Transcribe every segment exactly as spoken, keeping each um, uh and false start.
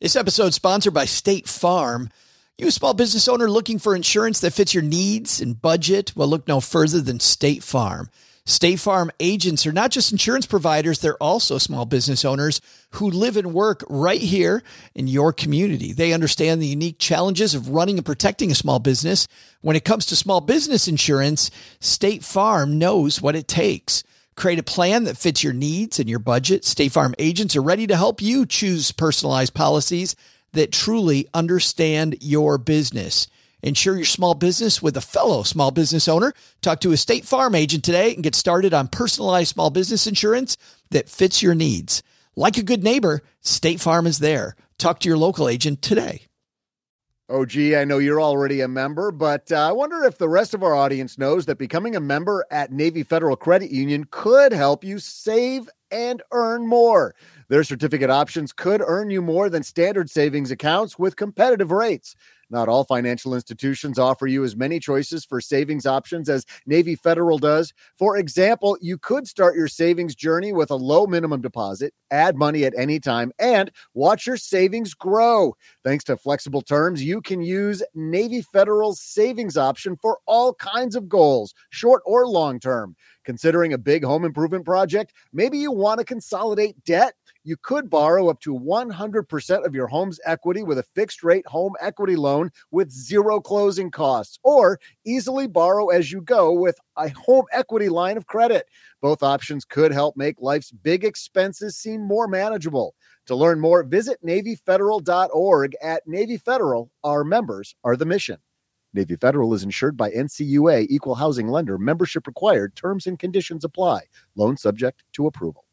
This episode is sponsored by State Farm. You a small business owner looking for insurance that fits your needs and budget? Well, look no further than State Farm. State Farm agents are not just insurance providers, they're also small business owners who live and work right here in your community. They understand the unique challenges of running and protecting a small business. When it comes to small business insurance, State Farm knows what it takes. Create a plan that fits your needs and your budget. State Farm agents are ready to help you choose personalized policies that truly understand your business. Insure your small business with a fellow small business owner. Talk to a State Farm agent today and get started on personalized small business insurance that fits your needs. Like a good neighbor, State Farm is there. Talk to your local agent today. Oh, gee, I know you're already a member, but uh, I wonder if the rest of our audience knows that becoming a member at Navy Federal Credit Union could help you save and earn more. Their certificate options could earn you more than standard savings accounts with competitive rates. Not all financial institutions offer you as many choices for savings options as Navy Federal does. For example, you could start your savings journey with a low minimum deposit, add money at any time, and watch your savings grow. Thanks to flexible terms, you can use Navy Federal's savings option for all kinds of goals, short or long term. Considering a big home improvement project, maybe you want to consolidate debt. You could borrow up to one hundred percent of your home's equity with a fixed-rate home equity loan with zero closing costs, or easily borrow as you go with a home equity line of credit. Both options could help make life's big expenses seem more manageable. To learn more, visit Navy Federal dot org. At Navy Federal, our members are the mission. Navy Federal is insured by N C U A, Equal Housing Lender. Membership required. Terms and conditions apply. Loan subject to approval.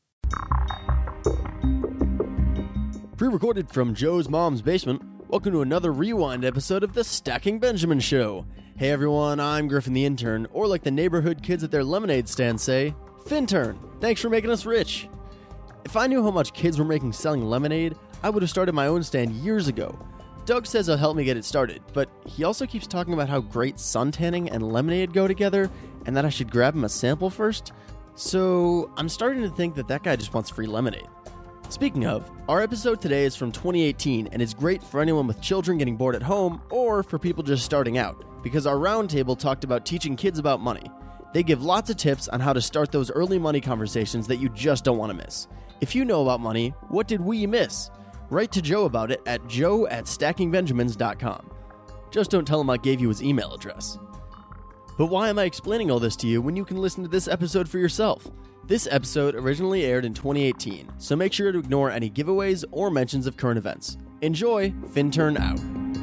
Pre-recorded from Joe's mom's basement, welcome to another rewind episode of the Stacking Benjamin Show. Hey everyone, I'm Griffin the Intern, or like the neighborhood kids at their lemonade stand say, Fintern. Thanks for making us rich. If I knew how much kids were making selling lemonade, I would have started my own stand years ago. Doug says he'll help me get it started, but he also keeps talking about how great suntanning and lemonade go together, and that I should grab him a sample first. So I'm starting to think that that guy just wants free lemonade. Speaking of, our episode today is from twenty eighteen and is great for anyone with children getting bored at home or for people just starting out, because our roundtable talked about teaching kids about money. They give lots of tips on how to start those early money conversations that you just don't want to miss. If you know about money, what did we miss? Write to Joe about it at joe at stacking benjamins dot com. Just don't tell him I gave you his email address. But why am I explaining all this to you when you can listen to this episode for yourself? This episode originally aired in twenty eighteen, so make sure to ignore any giveaways or mentions of current events. Enjoy, Fintern out.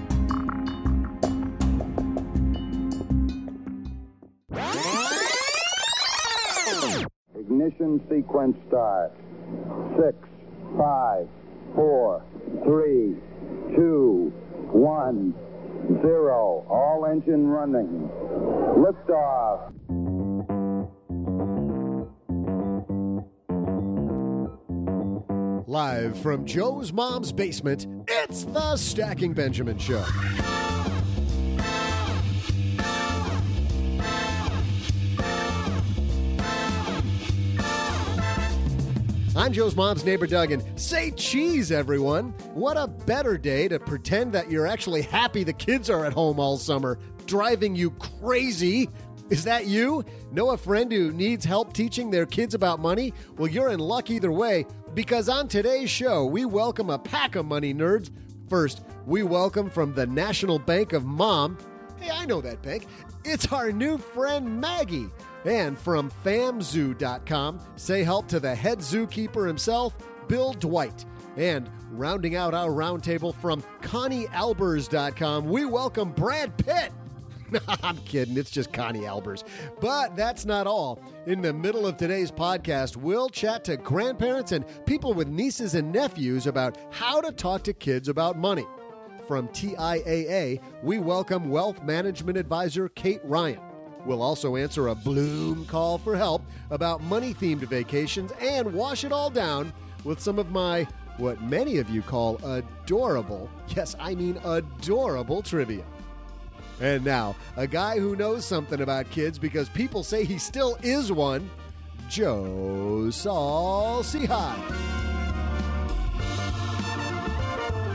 Ignition sequence start. Six, five, four, three, two, one, zero. All engine running. Liftoff. Live from Joe's mom's basement, it's the Stacking Benjamin Show. I'm Joe's mom's neighbor, Doug, and say cheese, everyone. What a better day to pretend that you're actually happy the kids are at home all summer, driving you crazy. Is that you? Know a friend who needs help teaching their kids about money? Well, you're in luck either way, because on today's show, we welcome a pack of money nerds. First, we welcome from the National Bank of Mom. Hey, I know that bank. It's our new friend, Maggie. And from fam zoo dot com, say help to the head zookeeper himself, Bill Dwight. And rounding out our roundtable from connie albers dot com, we welcome Brad Pitt. I'm kidding. It's just Connie Albers. But that's not all. In the middle of today's podcast, we'll chat to grandparents and people with nieces and nephews about how to talk to kids about money. From T I A A, we welcome Wealth Management Advisor Kate Ryan. We'll also answer a Bloom call for help about money-themed vacations and wash it all down with some of my, what many of you call adorable, yes, I mean adorable trivia. And now, a guy who knows something about kids because people say he still is one, Joe Saul-Sehy.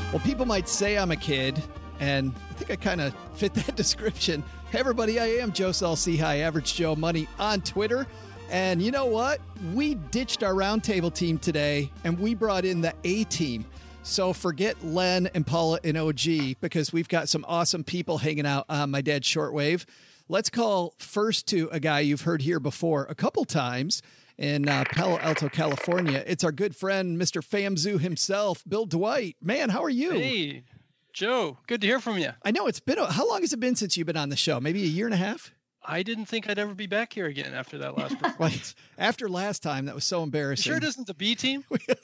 Well, people might say I'm a kid, and I think I kind of fit that description. Hey, everybody, I am Joe Saul-Sehy, High Average Joe Money on Twitter. And you know what? We ditched our roundtable team today, and we brought in the A-team. So forget Len and Paula and O G, because we've got some awesome people hanging out on my dad's shortwave. Let's call first to a guy you've heard here before a couple times in uh, Palo Alto, California. It's our good friend, Mister FAMZoo himself, Bill Dwight. Man, how are you? Hey, Joe. Good to hear from you. I know it's been, a, how long has it been since you've been on the show? Maybe a year and a half? I didn't think I'd ever be back here again after that last performance. After last time, that was so embarrassing. You sure it isn't the B team?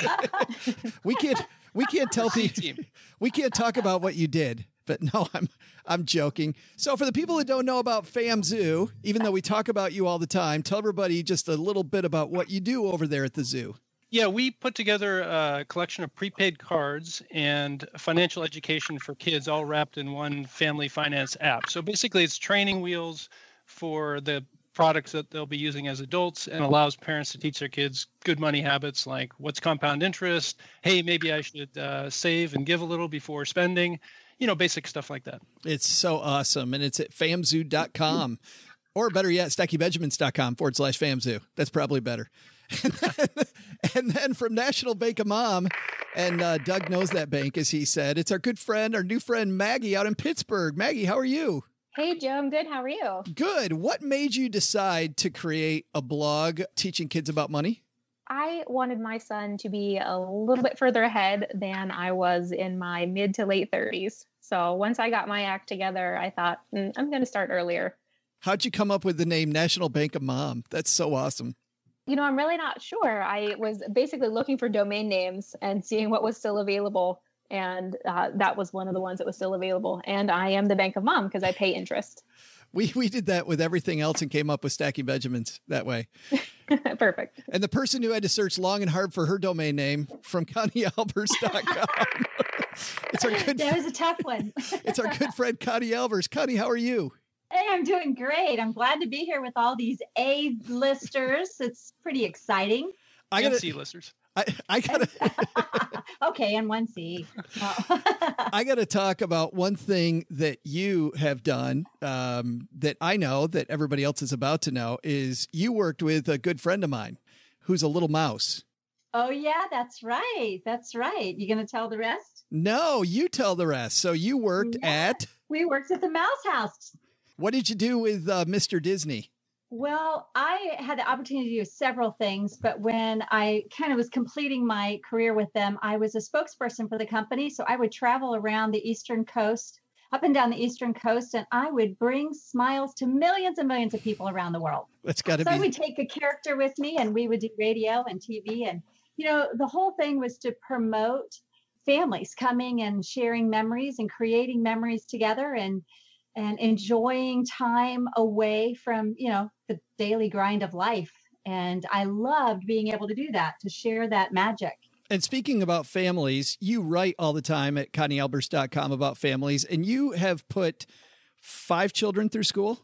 we can't, we can't tell people, we can't talk about what you did. But no, I'm I'm joking. So for the people that don't know about FAMZoo, even though we talk about you all the time, tell everybody just a little bit about what you do over there at the zoo. Yeah, we put together a collection of prepaid cards and financial education for kids all wrapped in one family finance app. So basically it's training wheels for the products that they'll be using as adults and allows parents to teach their kids good money habits like what's compound interest. Hey, maybe I should uh, save and give a little before spending. You know, basic stuff like that. It's so awesome. And it's at famzoo dot com or better yet, stackybenjamins.com forward slash FAMZoo. That's probably better. And then, and then from National Bank of Mom, and uh, Doug knows that bank, as he said, it's our good friend, our new friend, Maggie out in Pittsburgh. Maggie, how are you? Hey, Joe, I'm good. How are you? Good. What made you decide to create a blog teaching kids about money? I wanted my son to be a little bit further ahead than I was in my mid to late thirties. So once I got my act together, I thought, mm, I'm going to start earlier. How'd you come up with the name National Bank of Mom? That's so awesome. You know, I'm really not sure. I was basically looking for domain names and seeing what was still available. And uh, that was one of the ones that was still available. And I am the Bank of Mom because I pay interest. We we did that with everything else and came up with Stacking Benjamins that way. Perfect. And the person who had to search long and hard for her domain name from Connie Albers dot com. It's our good. That was a tough one. It's our good friend Connie Albers. Connie, how are you? Hey, I'm doing great. I'm glad to be here with all these A-listers. It's pretty exciting. I and gotta, C-listers. I, I gotta. Okay, and one C. Oh. I got to talk about one thing that you have done um, that I know that everybody else is about to know is you worked with a good friend of mine who's a little mouse. Oh, yeah, that's right. That's right. You going to tell the rest? No, you tell the rest. So you worked Yeah. at, We worked at the Mouse House. what did you do with uh, Mister Disney? Well, I had the opportunity to do several things, but when I kind of was completing my career with them, I was a spokesperson for the company. So I would travel around the Eastern Coast, up and down the Eastern Coast, and I would bring smiles to millions and millions of people around the world. That's got to So I be. would take a character with me and we would do radio and T V. And, you know, the whole thing was to promote families coming and sharing memories and creating memories together and and enjoying time away from, you know, the daily grind of life. And I loved being able to do that, to share that magic. And speaking about families, you write all the time at Connie Albers dot com about families, and you have put five children through school?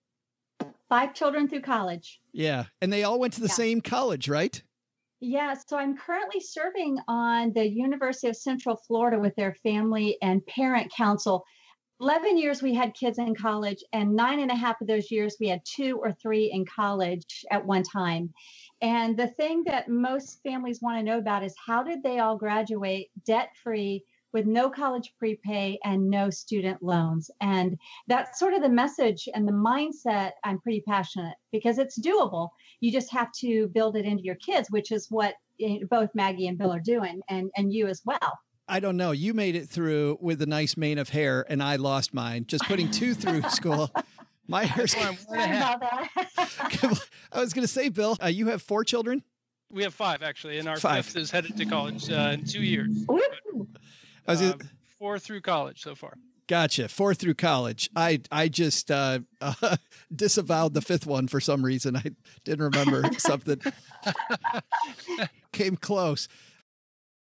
Five children through college. Yeah. And they all went to the Yeah. same college, right? Yeah, so I'm currently serving on the University of Central Florida with their family and parent council. eleven years we had kids in college, and nine and a half of those years we had two or three in college at one time. And the thing that most families want to know about is how did they all graduate debt-free with no college prepay and no student loans? And that's sort of the message and the mindset. I'm pretty passionate because it's doable. You just have to build it into your kids, which is what eh, both Maggie and Bill are doing, and, and you as well. I don't know. You made it through with a nice mane of hair, and I lost mine. Just putting two through school. My hair's. Sorry about that. I was going to say, Bill, uh, you have four children? We have five, actually, and our Five. fifth is headed to college uh, in two years. Woo! I was Uh, gonna- four through college so far. Gotcha. Four through college. I I just uh, uh, disavowed the fifth one for some reason. I didn't remember something. Came close.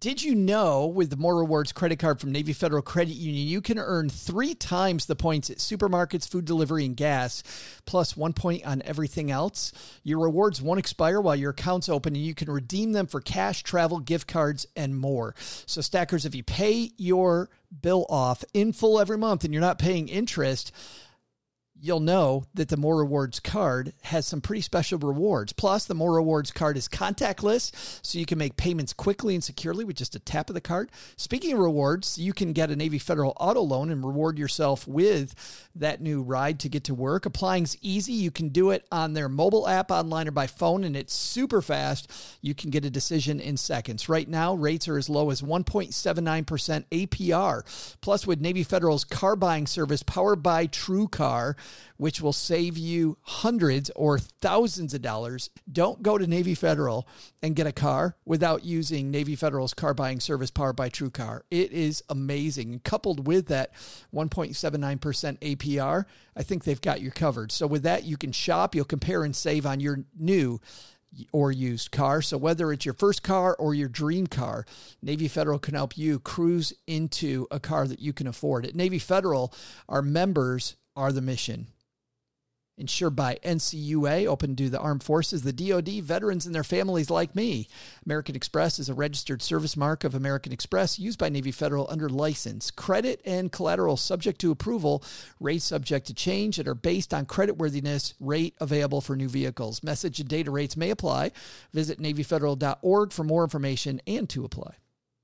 Did you know with the More Rewards credit card from Navy Federal Credit Union, you can earn three times the points at supermarkets, food delivery, and gas, plus one point on everything else? Your rewards won't expire while your account's open, and you can redeem them for cash, travel, gift cards, and more. So stackers, if you pay your bill off in full every month and you're not paying interest, you'll know that the More Rewards card has some pretty special rewards. Plus, the More Rewards card is contactless, so you can make payments quickly and securely with just a tap of the card. Speaking of rewards, you can get a Navy Federal auto loan and reward yourself with that new ride to get to work. Applying's easy. You can do it on their mobile app, online, or by phone, and it's super fast. You can get a decision in seconds. Right now, rates are as low as one point seven nine percent A P R. Plus, with Navy Federal's car buying service powered by TrueCar, which will save you hundreds or thousands of dollars. Don't go to Navy Federal and get a car without using Navy Federal's car buying service powered by TrueCar. It is amazing. And coupled with that one point seven nine percent A P R, I think they've got you covered. So with that, you can shop, you'll compare and save on your new or used car. So whether it's your first car or your dream car, Navy Federal can help you cruise into a car that you can afford. At Navy Federal, our members are the mission. Insured by N C U A, open to the armed forces, the D O D, veterans, and their families like me. American Express is a registered service mark of American Express used by Navy Federal under license. Credit and collateral subject to approval, rates subject to change, and are based on creditworthiness, rate available for new vehicles. Message and data rates may apply. Visit Navy Federal dot org for more information and to apply.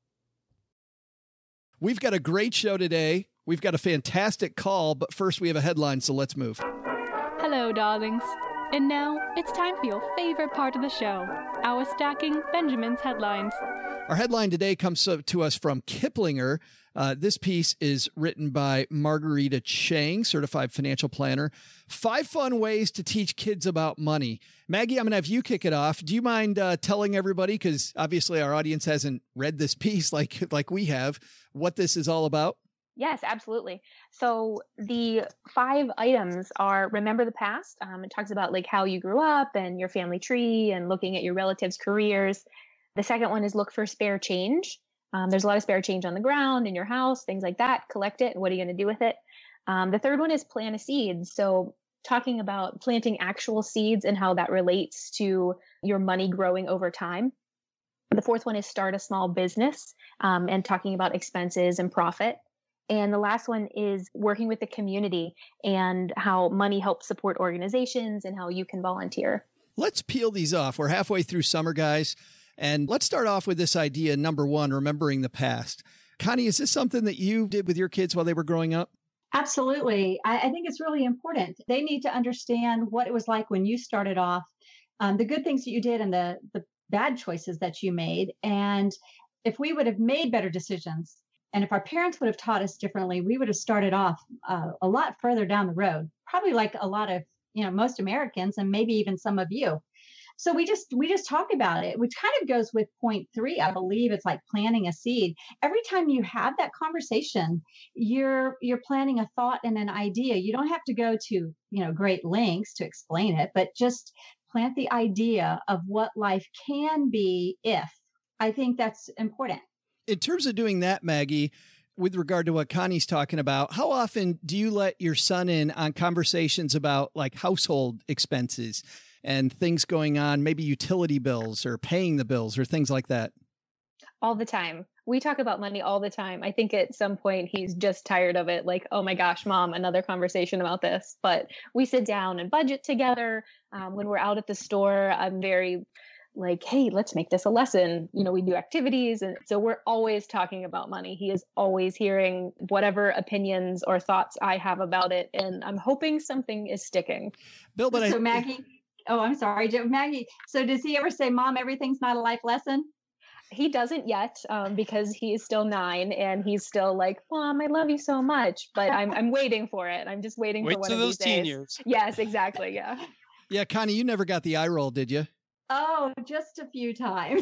We've got a great show today. We've got a fantastic call, but first we have a headline, so let's move. Hello, darlings. And now it's time for your favorite part of the show, our Stacking Benjamin's headlines. Our headline today comes to us from Kiplinger. Uh, this piece is written by Margarita Chang, certified financial planner. Five fun ways to teach kids about money. Maggie, I'm going to have you kick it off. Do you mind uh, telling everybody, because obviously our audience hasn't read this piece like like we have, what this is all about? Yes, absolutely. So the five items are remember the past. Um, it talks about like how you grew up and your family tree and looking at your relatives' careers. The second one is look for spare change. Um, there's a lot of spare change on the ground in your house, things like that. Collect it. What are you going to do with it? Um, the third one is plant a seed. So talking about planting actual seeds and how that relates to your money growing over time. The fourth one is start a small business um, and talking about expenses and profit. And the last one is working with the community and how money helps support organizations and how you can volunteer. Let's peel these off. We're halfway through summer, guys. And let's start off with this idea, number one, remembering the past. Connie, is this something that you did with your kids while they were growing up? Absolutely. I, I think it's really important. They need to understand what it was like when you started off, um, the good things that you did and the, the bad choices that you made. And if we would have made better decisions, and if our parents would have taught us differently, we would have started off uh, a lot further down the road, probably like a lot of, you know, most Americans and maybe even some of you. So we just we just talk about it, which kind of goes with point three. I believe it's like planting a seed. Every time you have that conversation, you're you're planting a thought and an idea. You don't have to go to, you know, great lengths to explain it, but just plant the idea of what life can be if. I think that's important. In terms of doing that, Maggie, with regard to what Connie's talking about, how often do you let your son in on conversations about like household expenses and things going on, maybe utility bills or paying the bills or things like that? All the time. We talk about money all the time. I think at some point he's just tired of it. Like, oh my gosh, mom, another conversation about this. But we sit down and budget together. Um, when we're out at the store, I'm very like, hey, let's make this a lesson. You know, we do activities. And so we're always talking about money. He is always hearing whatever opinions or thoughts I have about it. And I'm hoping something is sticking. Bill, but so I, Maggie, oh, I'm sorry, Maggie. So does he ever say, Mom, everything's not a life lesson? He doesn't yet um, because he's still nine and he's still like, Mom, I love you so much. But I'm I'm waiting for it. I'm just waiting Wait for one till of those these teen days. years. Yes, exactly. Yeah. Yeah, Connie, you never got the eye roll, did you? Oh, just a few times.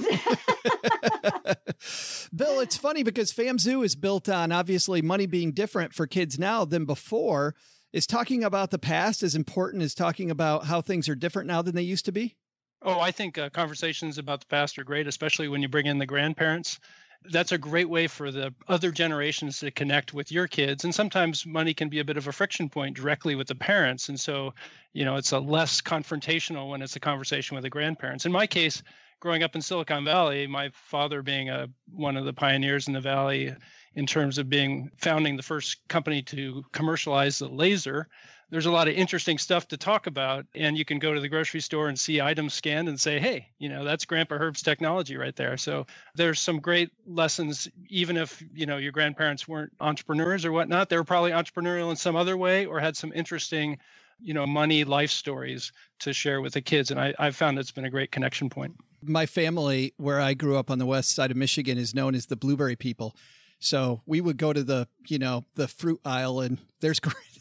Bill, it's funny because FAMZoo is built on obviously money being different for kids now than before. Is talking about the past as important as talking about how things are different now than they used to be? Oh, I think uh, conversations about the past are great, especially when you bring in the grandparents. that's a great way for the other generations to connect with your kids. And sometimes money can be a bit of a friction point directly with the parents. And so, you know, it's a less confrontational when it's a conversation with the grandparents. In my case, growing up in Silicon Valley, my father being a, one of the pioneers in the Valley in terms of being founding the first company to commercialize the laser, there's a lot of interesting stuff to talk about. And you can go to the grocery store and see items scanned and say, hey, you know, that's Grandpa Herb's technology right there. So there's some great lessons, even if, you know, your grandparents weren't entrepreneurs or whatnot, they were probably entrepreneurial in some other way or had some interesting, you know, money life stories to share with the kids. And I, I've found it's been a great connection point. My family, where I grew up on the west side of Michigan, is known as the blueberry people. So we would go to the, you know, the fruit aisle, and there's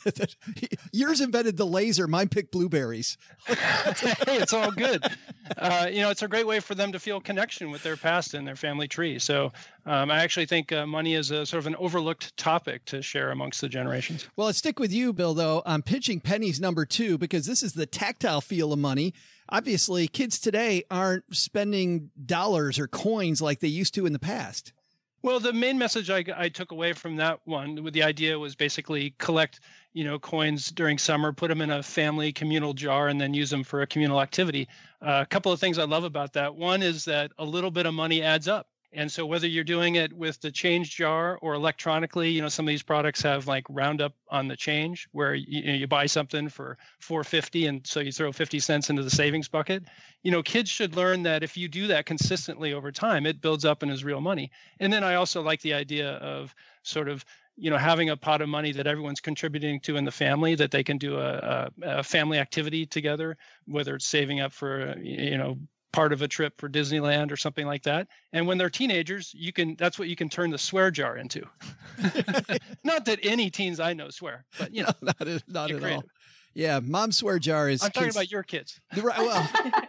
yours invented the laser. Mine picked blueberries. Hey, it's all good. Uh, you know, it's a great way for them to feel connection with their past and their family tree. So um, I actually think uh, money is a sort of an overlooked topic to share amongst the generations. Well, let's stick with you, Bill, though. I'm pitching pennies number two, because this is the tactile feel of money. Obviously, kids today aren't spending dollars or coins like they used to in the past. Well, the main message I, I took away from that one, with the idea was basically collect, you know, coins during summer, put them in a family communal jar, and then use them for a communal activity. Uh, a couple of things I love about that. One is that a little bit of money adds up. And so whether you're doing it with the change jar or electronically, you know, some of these products have like roundup on the change where you, you, know, you buy something for four fifty, and so you throw fifty cents into the savings bucket. You know, kids should learn that if you do that consistently over time, it builds up and is real money. And then I also like the idea of sort of, you know, having a pot of money that everyone's contributing to in the family, that they can do a, a, a family activity together, whether it's saving up for, you know, part of a trip for Disneyland or something like that. And when they're teenagers, you can, that's what you can turn the swear jar into. Not that any teens I know swear, but you know, no, not, not at all. Yeah. Mom's swear jar is. I'm talking cons- about your kids. Well,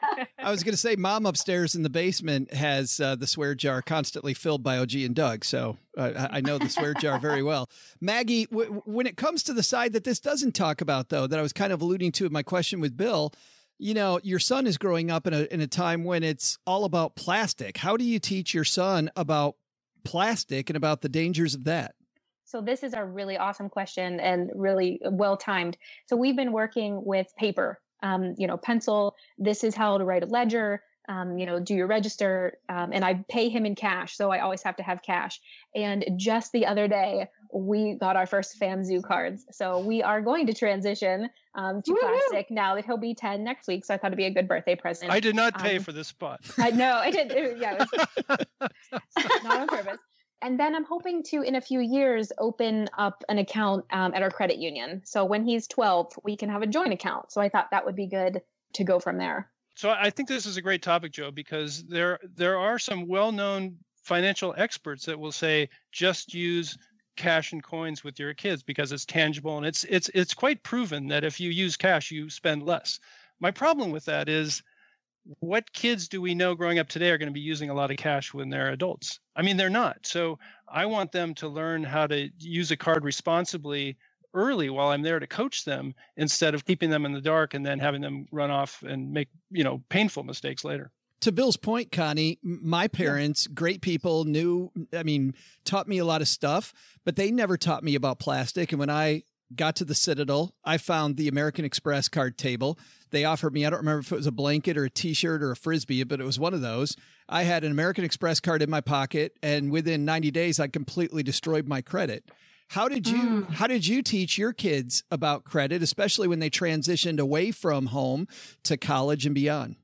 I was going to say mom upstairs in the basement has uh, the swear jar constantly filled by O G and Doug. So uh, I know the swear jar very well. Maggie, w- when it comes to the side that this doesn't talk about, though, that I was kind of alluding to in my question with Bill, you know, your son is growing up in a in a time when it's all about plastic. How do you teach your son about plastic and about the dangers of that? So this is a really awesome question and really well timed. So we've been working with paper, um, you know, pencil. This is how to write a ledger. Um, you know, do your register, um, and I pay him in cash. So I always have to have cash. And just the other day, we got our first FAMZoo cards. So we are going to transition um, to Woo-hoo! Plastic now that he'll be ten next week. So I thought it'd be a good birthday present. I did not pay um, for this spot. I know I did. It, yeah, it was, not on purpose. And then I'm hoping to, in a few years, open up an account um, at our credit union. So when he's twelve, we can have a joint account. So I thought that would be good to go from there. So I think this is a great topic, Joe, because there there are some well-known financial experts that will say just use cash and coins with your kids because it's tangible, and it's it's it's quite proven that if you use cash, you spend less. My problem with that is, what kids do we know growing up today are going to be using a lot of cash when they're adults? I mean, they're not. So I want them to learn how to use a card responsibly early while I'm there to coach them, instead of keeping them in the dark and then having them run off and make, you know, painful mistakes later. To Bill's point, Connie, my parents, great people, knew, I mean, taught me a lot of stuff, but they never taught me about plastic. And when I got to the Citadel, I found the American Express card table. They offered me, I don't remember if it was a blanket or a t-shirt or a Frisbee, but it was one of those. I had an American Express card in my pocket, and within ninety days, I completely destroyed my credit. How did you, mm. how did you teach your kids about credit, especially when they transitioned away from home to college and beyond?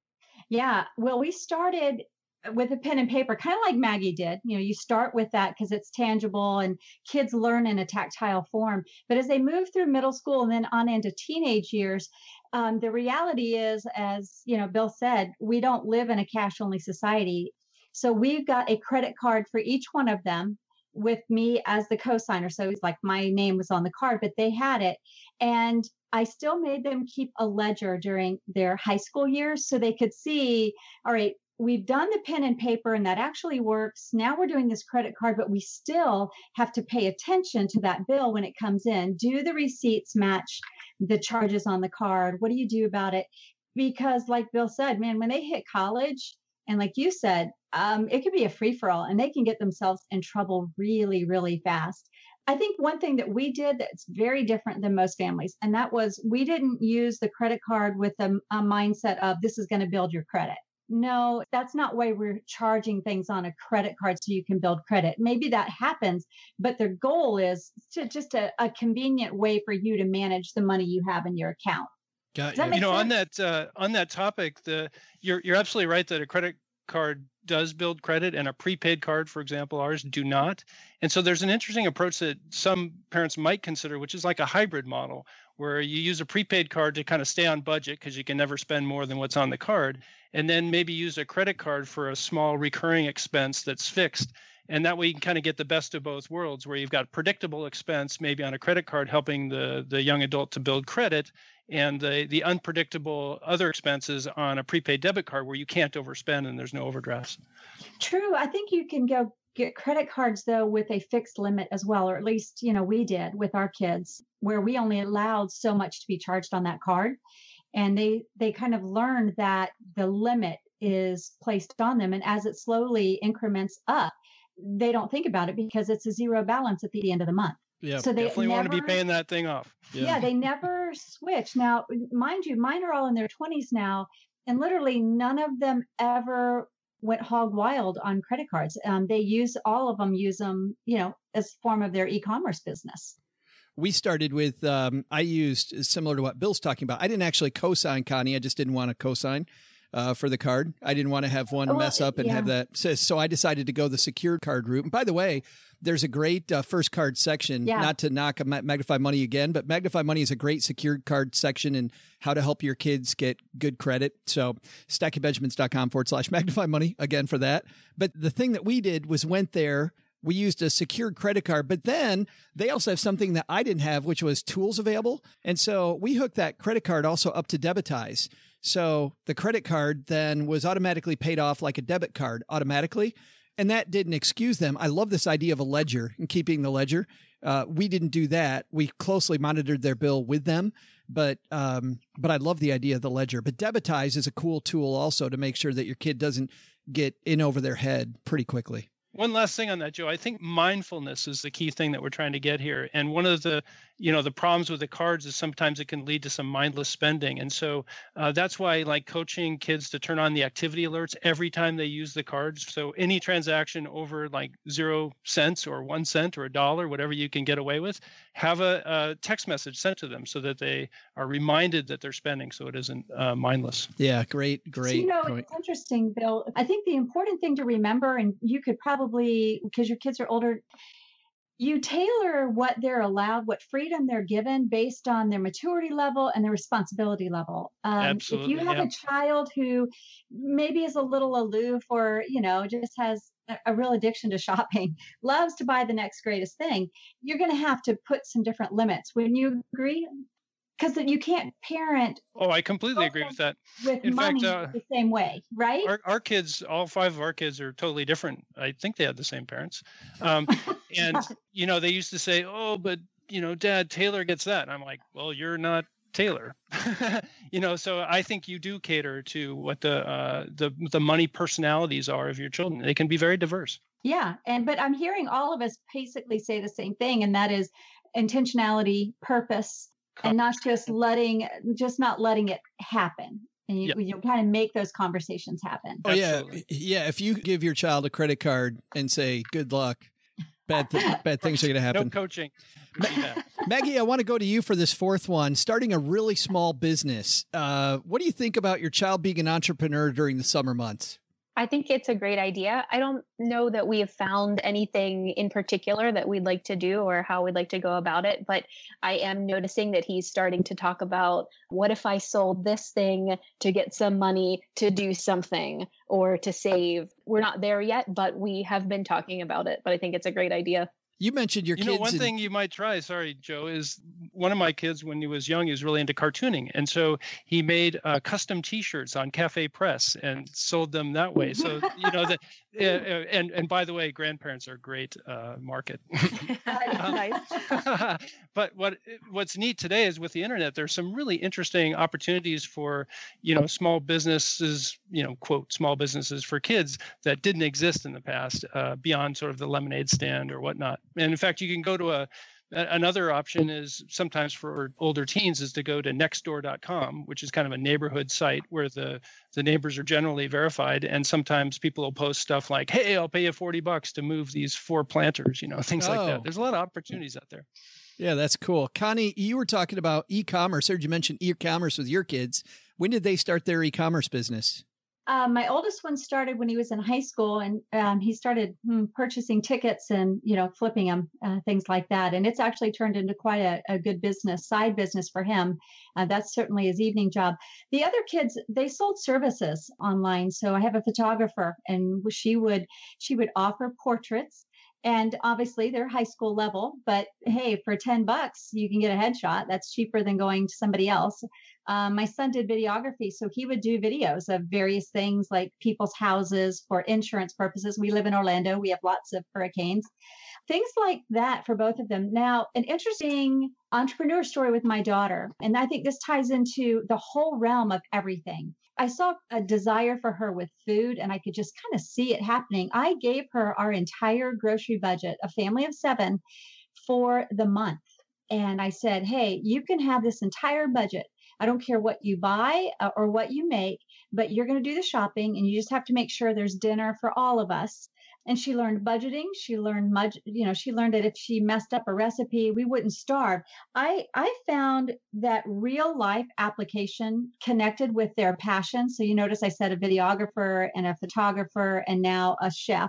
Yeah, well, we started with a pen and paper, kind of like Maggie did. You know, you start with that because it's tangible and kids learn in a tactile form. But as they move through middle school and then on into teenage years, um, the reality is, as you know, Bill said, we don't live in a cash-only society. So we've got a credit card for each one of them, with me as the co-signer. So it's like my name was on the card, but they had it. And I still made them keep a ledger during their high school years so they could see, all right, we've done the pen and paper and that actually works. Now we're doing this credit card, but we still have to pay attention to that bill when it comes in. Do the receipts match the charges on the card? What do you do about it? Because like Bill said, man, when they hit college, And like you said, um, it could be a free-for-all and they can get themselves in trouble really, really fast. I think one thing that we did that's very different than most families, and that was we didn't use the credit card with a, a mindset of this is going to build your credit. No, that's not why we're charging things on a credit card so you can build credit. Maybe that happens, but the goal is to just a, a convenient way for you to manage the money you have in your account. Got you. You know, sense? on that uh, on that topic, the you're you're absolutely right that a credit card does build credit, and a prepaid card, for example, ours do not. And so there's an interesting approach that some parents might consider, which is like a hybrid model, where you use a prepaid card to kind of stay on budget because you can never spend more than what's on the card, and then maybe use a credit card for a small recurring expense that's fixed. And that way you can kind of get the best of both worlds, where you've got predictable expense, maybe on a credit card, helping the, the young adult to build credit, and the, the unpredictable other expenses on a prepaid debit card where you can't overspend and there's no overdrafts. True. I think you can go get credit cards, though, with a fixed limit as well, or at least, you know, we did with our kids, where we only allowed so much to be charged on that card. And they, they kind of learned that the limit is placed on them. And as it slowly increments up, they don't think about it because it's a zero balance at the end of the month. Yeah, so they definitely never, want to be paying that thing off. Yeah. yeah, they never switch. Now, mind you, mine are all in their twenties now, and literally none of them ever went hog wild on credit cards. Um, they use all of them use them, you know, as a form of their e-commerce business. We started with, um, I used similar to what Bill's talking about. I didn't actually co-sign, Connie. I just didn't want to co-sign uh, for the card. I didn't want to have one well, mess up and yeah. have that. So, so I decided to go the secured card route. And by the way, there's a great uh, first card section, yeah. not to knock Magnify Money again, but Magnify Money is a great secured card section and how to help your kids get good credit. So stackingbenjamins.com forward slash Magnify Money again for that. But the thing that we did was went there. We used a secured credit card, but then they also have something that I didn't have, which was tools available. And so we hooked that credit card also up to Debitize. So the credit card then was automatically paid off like a debit card automatically. And that didn't excuse them. I love this idea of a ledger and keeping the ledger. Uh, we didn't do that. We closely monitored their bill with them, but, um, but I love the idea of the ledger. But Debitize is a cool tool also to make sure that your kid doesn't get in over their head pretty quickly. One last thing on that, Joe. I think mindfulness is the key thing that we're trying to get here. And one of the, you know, the problems with the cards is sometimes it can lead to some mindless spending. And so uh, that's why I like coaching kids to turn on the activity alerts every time they use the cards. So any transaction over like zero cents or one cent or a dollar, whatever you can get away with, have a, a text message sent to them so that they are reminded that they're spending, so it isn't uh, mindless. Yeah, great, great. So, you know, point. It's interesting, Bill. I think the important thing to remember, and you could probably, because your kids are older, you tailor what they're allowed, what freedom they're given based on their maturity level and their responsibility level. Um, Absolutely, if you have yeah. a child who maybe is a little aloof or, you know, just has a, a real addiction to shopping, loves to buy the next greatest thing, you're going to have to put some different limits. Wouldn't you agree? Because you can't parent. Oh, I completely agree with that. With In money fact, uh, the same way, right? Our, our kids, all five of our kids are totally different. I think they had the same parents. Um, and, you know, they used to say, oh, but, you know, Dad, Taylor gets that. And I'm like, well, you're not Taylor. You know, so I think you do cater to what the, uh, the, the money personalities are of your children. They can be very diverse. Yeah. And, but I'm hearing all of us basically say the same thing, and that is intentionality, purpose, and not just letting, just not letting it happen. And you, Yep. you kind of make those conversations happen. Oh yeah. Absolutely. Yeah. If you give your child a credit card and say, good luck, bad, th- bad things are going to happen. No coaching. Yeah. Maggie, I want to go to you for this fourth one, starting a really small business. Uh, what do you think about your child being an entrepreneur during the summer months? I think it's a great idea. I don't know that we have found anything in particular that we'd like to do or how we'd like to go about it, but I am noticing that he's starting to talk about, what if I sold this thing to get some money to do something or to save? We're not there yet, but we have been talking about it, but I think it's a great idea. You mentioned your you kids. know, one and- thing you might try, sorry, Joe, is one of my kids, when he was young, he was really into cartooning. And so he made uh, custom T-shirts on Cafe Press and sold them that way. So, you know, that, uh, and, and by the way, grandparents are a great uh, market. Nice. But what what's neat today is with the internet, there's some really interesting opportunities for, you know, small businesses, you know, quote, small businesses for kids that didn't exist in the past, uh, beyond sort of the lemonade stand or whatnot. And in fact, you can go to a, another option is sometimes for older teens is to go to nextdoor dot com, which is kind of a neighborhood site where the, the neighbors are generally verified. And sometimes people will post stuff like, hey, I'll pay you forty bucks to move these four planters, you know, things like Oh. that. There's a lot of opportunities out there. Yeah, that's cool. Connie, you were talking about e-commerce. I heard you mention e-commerce with your kids. When did they start their e-commerce business? Uh, my oldest one started when he was in high school, and um, he started hmm, purchasing tickets and, you know, flipping them, uh, things like that. And it's actually turned into quite a, a good business, side business for him. Uh, that's certainly his evening job. The other kids, they sold services online. So I have a photographer, and she would she would offer portraits. And obviously they're high school level, but hey, for ten bucks, you can get a headshot. That's cheaper than going to somebody else. Um, my son did videography, so he would do videos of various things like people's houses for insurance purposes. We live in Orlando. We have lots of hurricanes, things like that for both of them. Now, an interesting entrepreneur story with my daughter, and I think this ties into the whole realm of everything. I saw a desire for her with food, and I could just kind of see it happening. I gave her our entire grocery budget, a family of seven, for the month. And I said, hey, you can have this entire budget. I don't care what you buy uh, or what you make, but you're going to do the shopping, and you just have to make sure there's dinner for all of us. And she learned budgeting. She learned, mud, you know, she learned that if she messed up a recipe, we wouldn't starve. I, I found that real life application connected with their passion. So you notice I said a videographer and a photographer and now a chef.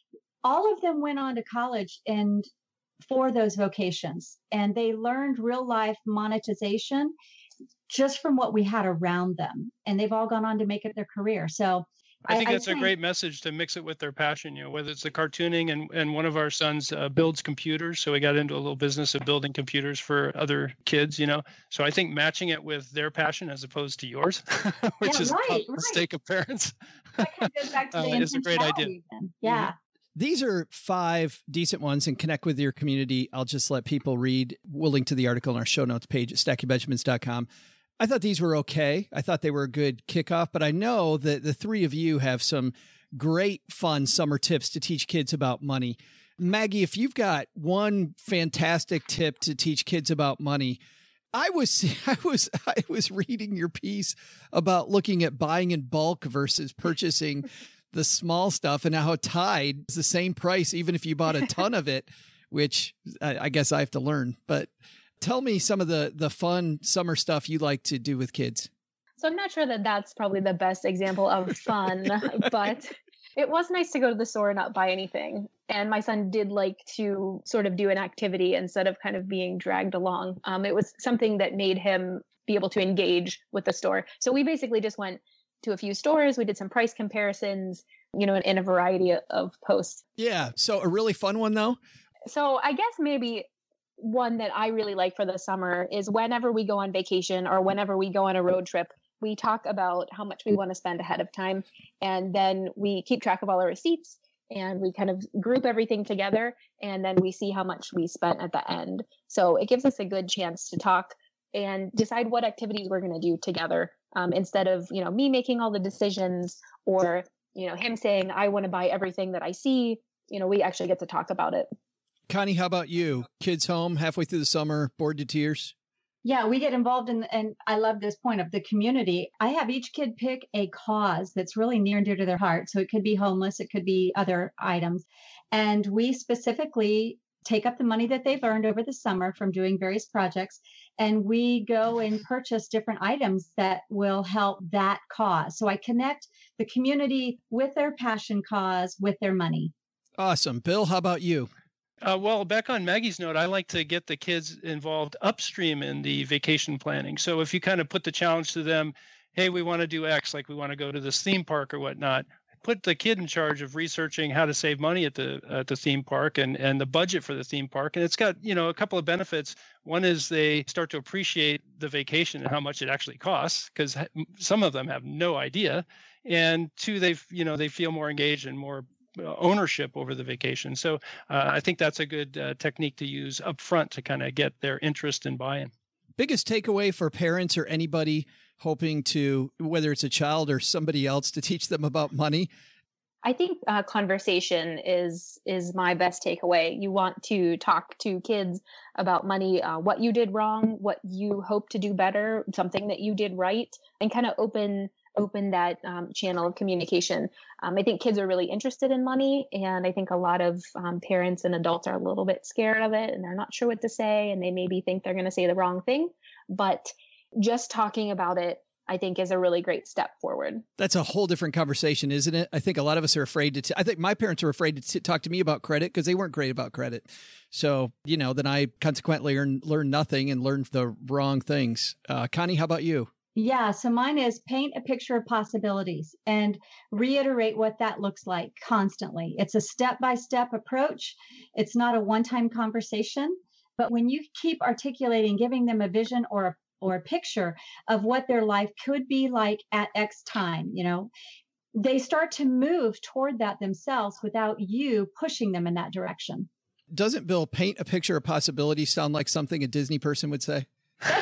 All of them went on to college and for those vocations, and they learned real life monetization just from what we had around them. And they've all gone on to make it their career. So I think I, that's I a great message to mix it with their passion, you know, whether it's the cartooning and, and one of our sons uh, builds computers. So we got into a little business of building computers for other kids, you know. So I think matching it with their passion as opposed to yours, which Yeah, is right, a right. mistake of parents, that kind of goes back to the uh, is a great idea. intentionality then. Yeah. These are five decent ones, and connect with your community. I'll just let people read. We'll link to the article on our show notes page at stacking benjamins dot com. I thought these were okay. I thought they were a good kickoff, but I know that the three of you have some great, fun summer tips to teach kids about money. Maggie, if you've got one fantastic tip to teach kids about money, I was, I was, I was reading your piece about looking at buying in bulk versus purchasing the small stuff, and how Tide is the same price, even if you bought a ton of it, which I, I guess I have to learn. But tell me some of the, the fun summer stuff you like to do with kids. So I'm not sure that that's probably the best example of fun, but it was nice to go to the store and not buy anything. And my son did like to sort of do an activity instead of kind of being dragged along. Um, it was something that made him be able to engage with the store. So we basically just went to a few stores. We did some price comparisons, you know, in, in a variety of posts. Yeah. So a really fun one, though. So I guess maybe one that I really like for the summer is whenever we go on vacation or whenever we go on a road trip, we talk about how much we want to spend ahead of time. And then we keep track of all our receipts and we kind of group everything together. And then we see how much we spent at the end. So it gives us a good chance to talk and decide what activities we're going to do together, um, instead of, you know, me making all the decisions or, you know, him saying, I want to buy everything that I see. You know, we actually get to talk about it. Connie, how about you? Kids home halfway through the summer, bored to tears? Yeah, we get involved in, and I love this point of the community. I have each kid pick a cause that's really near and dear to their heart. So it could be homeless, it could be other items. And we specifically take up the money that they've earned over the summer from doing various projects, and we go and purchase different items that will help that cause. So I connect the community with their passion cause, with their money. Awesome. Bill, how about you? Uh, well, back on Maggie's note, I like to get the kids involved upstream in the vacation planning. So if you kind of put the challenge to them, hey, we want to do X, like we want to go to this theme park or whatnot, put the kid in charge of researching how to save money at the at the theme park and, and the budget for the theme park. And it's got, you know, a couple of benefits. One is they start to appreciate the vacation and how much it actually costs, because some of them have no idea. And two, they you know they feel more engaged and more ownership over the vacation. So uh, I think that's a good uh, technique to use up front to kind of get their interest and buy-in. Biggest takeaway for parents or anybody hoping to, whether it's a child or somebody else, to teach them about money? I think uh, conversation is is my best takeaway. You want to talk to kids about money, uh, what you did wrong, what you hope to do better, something that you did right, and kind of open open that um, channel of communication. Um, I think kids are really interested in money, and I think a lot of um, parents and adults are a little bit scared of it, and they're not sure what to say, and they maybe think they're going to say the wrong thing. But just talking about it, I think, is a really great step forward. That's a whole different conversation, isn't it? I think a lot of us are afraid to, t- I think my parents are afraid to t- talk to me about credit because they weren't great about credit. So, you know, then I consequently learn, learn nothing and learn the wrong things. Uh, Connie, how about you? Yeah, so mine is paint a picture of possibilities and reiterate what that looks like constantly. It's a step-by-step approach. It's not a one-time conversation, but when you keep articulating, giving them a vision or a or a picture of what their life could be like at X time, you know, they start to move toward that themselves without you pushing them in that direction. Doesn't Bill, paint a picture of possibility sound like something a Disney person would say?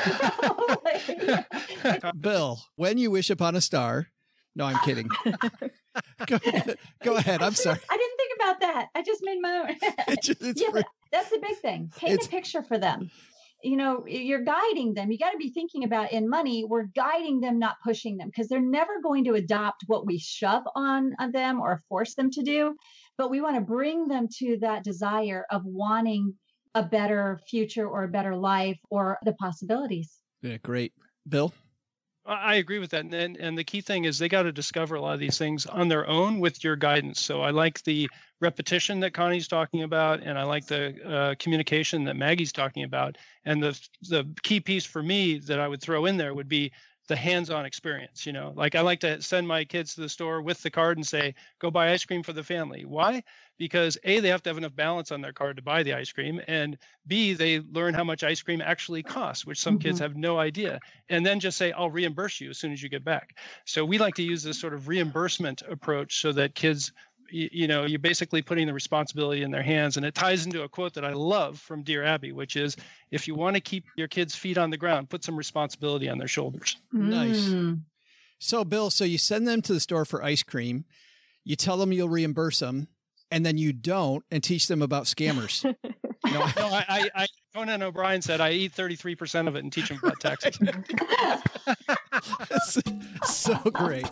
Bill, when you wish upon a star. No, I'm kidding. go, go ahead. I'm sorry. I didn't think about that. I just made my own. It's just, it's yeah, for, that's the big thing. Paint it's, a picture for them. You know, you're guiding them. You got to be thinking about in money, we're guiding them, not pushing them, because they're never going to adopt what we shove on, on them or force them to do. But we want to bring them to that desire of wanting a better future or a better life or the possibilities. Yeah, great. Bill? I agree with that. And, and the key thing is they got to discover a lot of these things on their own with your guidance. So I like the repetition that Connie's talking about, and I like the uh, communication that Maggie's talking about. And the the key piece for me that I would throw in there would be the hands-on experience. You know, like I like to send my kids to the store with the card and say, go buy ice cream for the family. Why? Because A, they have to have enough balance on their card to buy the ice cream, and B, they learn how much ice cream actually costs, which some mm-hmm. kids have no idea. And then just say, I'll reimburse you as soon as you get back. So we like to use this sort of reimbursement approach so that kids, you, you know, you're basically putting the responsibility in their hands. And it ties into a quote that I love from Dear Abby, which is, if you want to keep your kids' feet on the ground, put some responsibility on their shoulders. Nice. Mm. So, Bill, so you send them to the store for ice cream, you tell them you'll reimburse them, and then you don't, and teach them about scammers. no, no I, I, I, Conan O'Brien said I eat thirty-three percent of it and teach them about taxes. That's so great.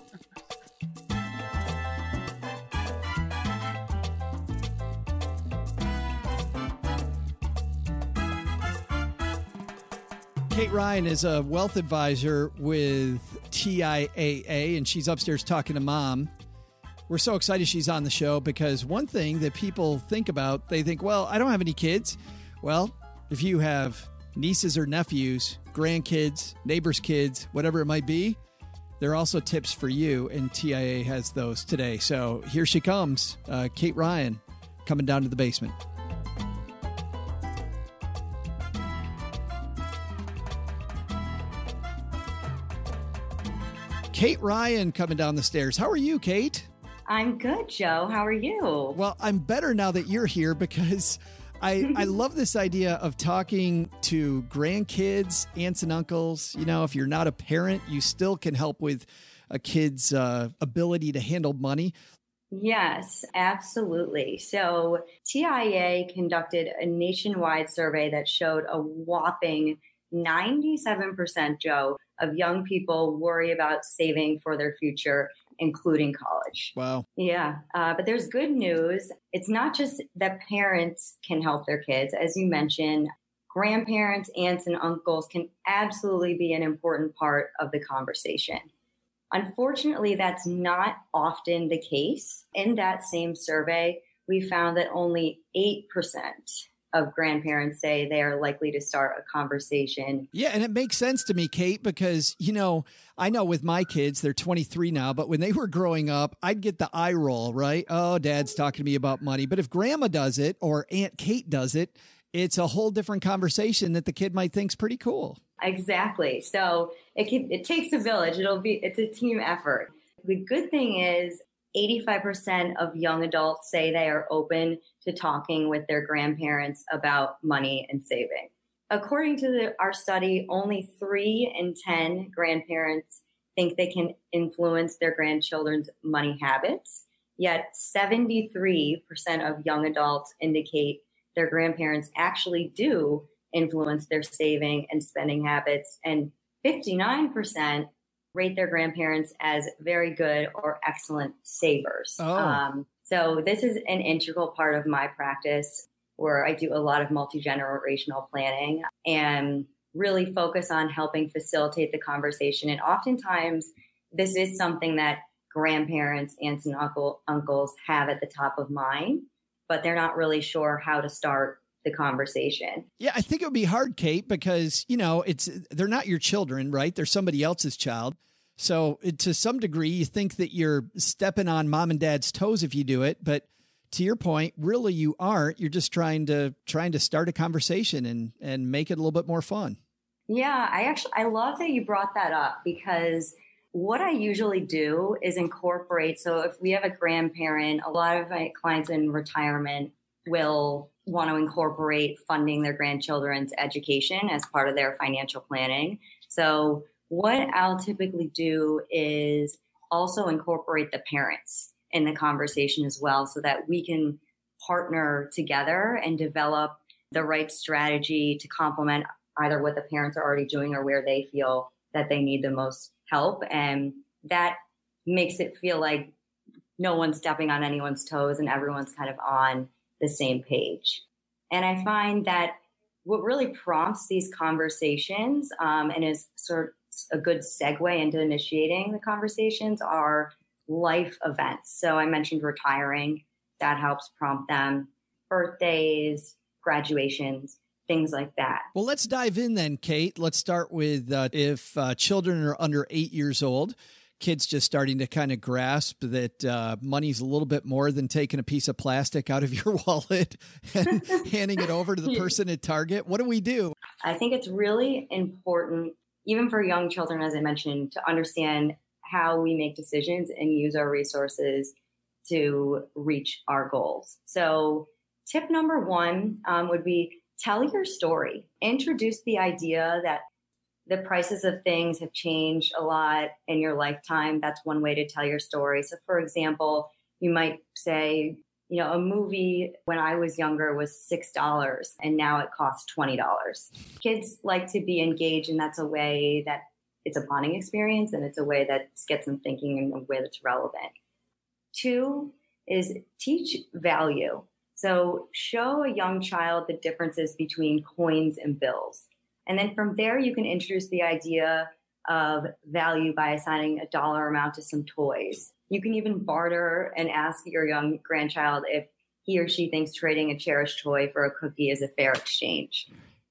Kate Ryan is a wealth advisor with T I A A, and she's upstairs talking to Mom. We're so excited she's on the show because one thing that people think about, they think, well, I don't have any kids. Well, if you have nieces or nephews, grandkids, neighbors' kids, whatever it might be, there are also tips for you, and T I A has those today. So here she comes, uh, Kate Ryan, coming down to the basement. Kate Ryan coming down the stairs. How are you, Kate? I'm good, Joe. How are you? Well, I'm better now that you're here because I, I love this idea of talking to grandkids, aunts and uncles. You know, if you're not a parent, you still can help with a kid's uh, ability to handle money. Yes, absolutely. So T I A conducted a nationwide survey that showed a whopping ninety-seven percent, Joe, of young people worry about saving for their future, including college. Wow. Yeah. Uh, but there's good news. It's not just that parents can help their kids. As you mentioned, grandparents, aunts, and uncles can absolutely be an important part of the conversation. Unfortunately, that's not often the case. In that same survey, we found that only eight percent of grandparents say they are likely to start a conversation. Yeah, and it makes sense to me, Kate, because, you know, I know with my kids, they're twenty-three now, but when they were growing up, I'd get the eye roll, right? Oh, Dad's talking to me about money. But if Grandma does it or Aunt Kate does it, it's a whole different conversation that the kid might think's pretty cool. Exactly. So it can, it takes a village. It'll be, it's a team effort. The good thing is eighty-five percent of young adults say they are open to talking with their grandparents about money and saving. According to the, our study, only three in ten grandparents think they can influence their grandchildren's money habits, yet seventy-three percent of young adults indicate their grandparents actually do influence their saving and spending habits, and fifty-nine percent rate their grandparents as very good or excellent savers. Oh. Um, so this is an integral part of my practice, where I do a lot of multi-generational planning and really focus on helping facilitate the conversation. And oftentimes, this is something that grandparents, aunts, and uncle, uncles have at the top of mind, but they're not really sure how to start the conversation. Yeah, I think it would be hard, Kate, because, you know, it's they're not your children, right? They're somebody else's child. So it, to some degree, you think that you're stepping on mom and dad's toes if you do it. But to your point, really, you aren't. You're just trying to trying to start a conversation and and make it a little bit more fun. Yeah, I actually I love that you brought that up, because what I usually do is incorporate. So if we have a grandparent, a lot of my clients in retirement will want to incorporate funding their grandchildren's education as part of their financial planning. So what I'll typically do is also incorporate the parents in the conversation as well, so that we can partner together and develop the right strategy to complement either what the parents are already doing or where they feel that they need the most help. And that makes it feel like no one's stepping on anyone's toes and everyone's kind of on the same page. And I find that what really prompts these conversations um, and is sort of a good segue into initiating the conversations are life events. So I mentioned retiring. That helps prompt them. Birthdays, graduations, things like that. Well, let's dive in then, Kate. Let's start with uh, if uh, children are under eight years old, kids just starting to kind of grasp that uh, money's a little bit more than taking a piece of plastic out of your wallet and handing it over to the person at Target. What do we do? I think it's really important, even for young children, as I mentioned, to understand how we make decisions and use our resources to reach our goals. So tip number one um, would be tell your story. Introduce the idea that the prices of things have changed a lot in your lifetime. That's one way to tell your story. So for example, you might say, you know, a movie when I was younger was six dollars and now it costs twenty dollars. Kids like to be engaged, and that's a way that it's a bonding experience, and it's a way that gets them thinking in a way that's relevant. Two is teach value. So show a young child the differences between coins and bills. And then from there, you can introduce the idea of value by assigning a dollar amount to some toys. You can even barter and ask your young grandchild if he or she thinks trading a cherished toy for a cookie is a fair exchange.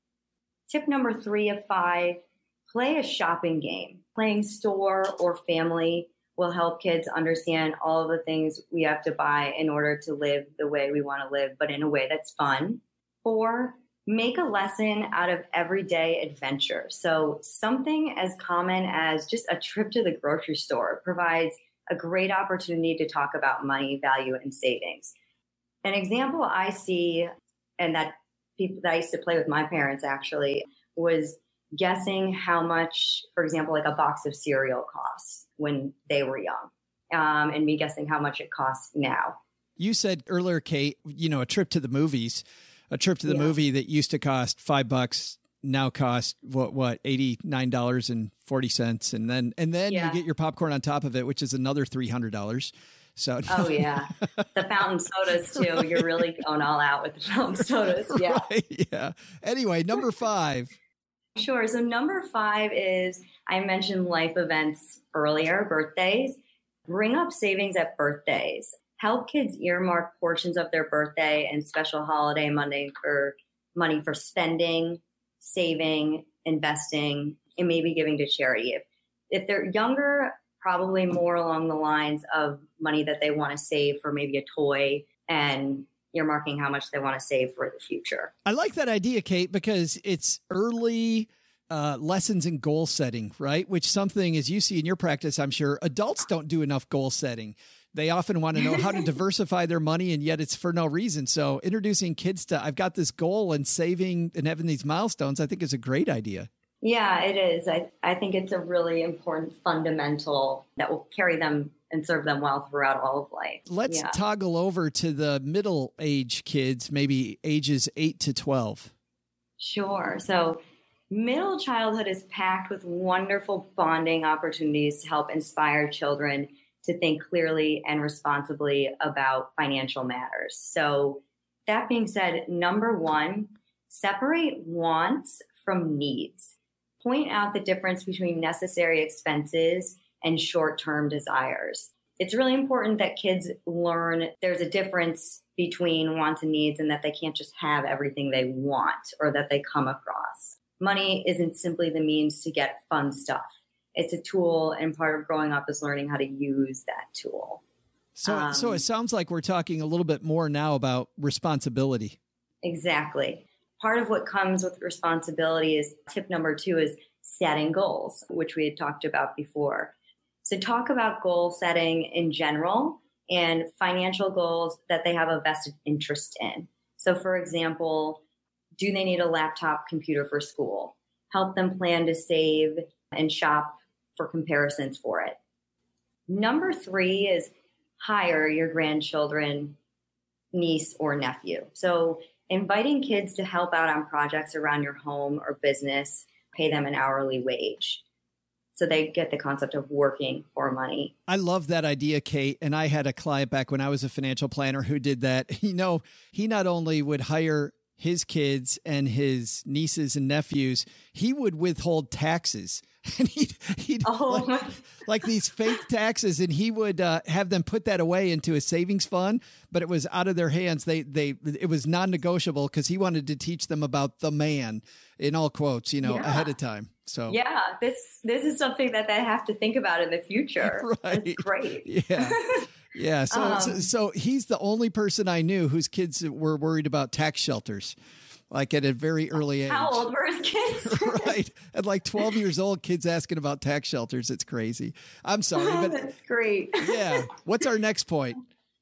Tip number three of five, play a shopping game. Playing store or family will help kids understand all of the things we have to buy in order to live the way we want to live, but in a way that's fun. Four, make a lesson out of everyday adventure. So something as common as just a trip to the grocery store provides a great opportunity to talk about money, value, and savings. An example I see, and that people that I used to play with my parents actually, was guessing how much, for example, like a box of cereal costs when they were young, um, and me guessing how much it costs now. You said earlier, Kate, you know, a trip to the movies, a trip to the yeah. movie that used to cost five bucks now costs what, what, eighty-nine dollars and forty cents. And then, and then yeah. you get your popcorn on top of it, which is another three hundred dollars. So, oh yeah. The fountain sodas too. You're really going all out with the fountain sodas. Yeah. Right, yeah. Anyway, number five. Sure. So number five is, I mentioned life events earlier, birthdays. Bring up savings at birthdays. Help kids earmark portions of their birthday and special holiday money for money for spending, saving, investing, and maybe giving to charity. If, if they're younger, probably more along the lines of money that they want to save for maybe a toy and earmarking how much they want to save for the future. I like that idea, Kate, because it's early uh, lessons in goal setting, right? Which something, as you see in your practice, I'm sure adults don't do enough goal setting. They often want to know how to diversify their money, and yet it's for no reason. So introducing kids to, I've got this goal and saving and having these milestones, I think is a great idea. Yeah, it is. I, I think it's a really important fundamental that will carry them and serve them well throughout all of life. Let's yeah. toggle over to the middle age kids, maybe ages eight to twelve. Sure. So middle childhood is packed with wonderful bonding opportunities to help inspire children to think clearly and responsibly about financial matters. So that being said, number one, separate wants from needs. Point out the difference between necessary expenses and short-term desires. It's really important that kids learn there's a difference between wants and needs and that they can't just have everything they want or that they come across. Money isn't simply the means to get fun stuff. It's a tool, and part of growing up is learning how to use that tool. So, um, so it sounds like we're talking a little bit more now about responsibility. Exactly. Part of what comes with responsibility is tip number two is setting goals, which we had talked about before. So talk about goal setting in general and financial goals that they have a vested interest in. So for example, do they need a laptop computer for school? Help them plan to save and shop for comparisons for it. Number three is hire your grandchildren, niece, or nephew. So inviting kids to help out on projects around your home or business, pay them an hourly wage. So they get the concept of working for money. I love that idea, Kate. And I had a client back when I was a financial planner who did that. You know, he not only would hire his kids and his nieces and nephews, he would withhold taxes. And he'd, he'd oh. like, like these fake taxes, and he would uh, have them put that away into a savings fund, but it was out of their hands. They, they, it was non-negotiable because he wanted to teach them about the man, in all quotes, you know, yeah. ahead of time. So yeah, this, this is something that they have to think about in the future. Right. It's great. Yeah. Yeah. So, um, so, so he's the only person I knew whose kids were worried about tax shelters. Like at a very early age. How old were his kids? Right. At like twelve years old, kids asking about tax shelters. It's crazy. I'm sorry, but that's great. Yeah. What's our next point?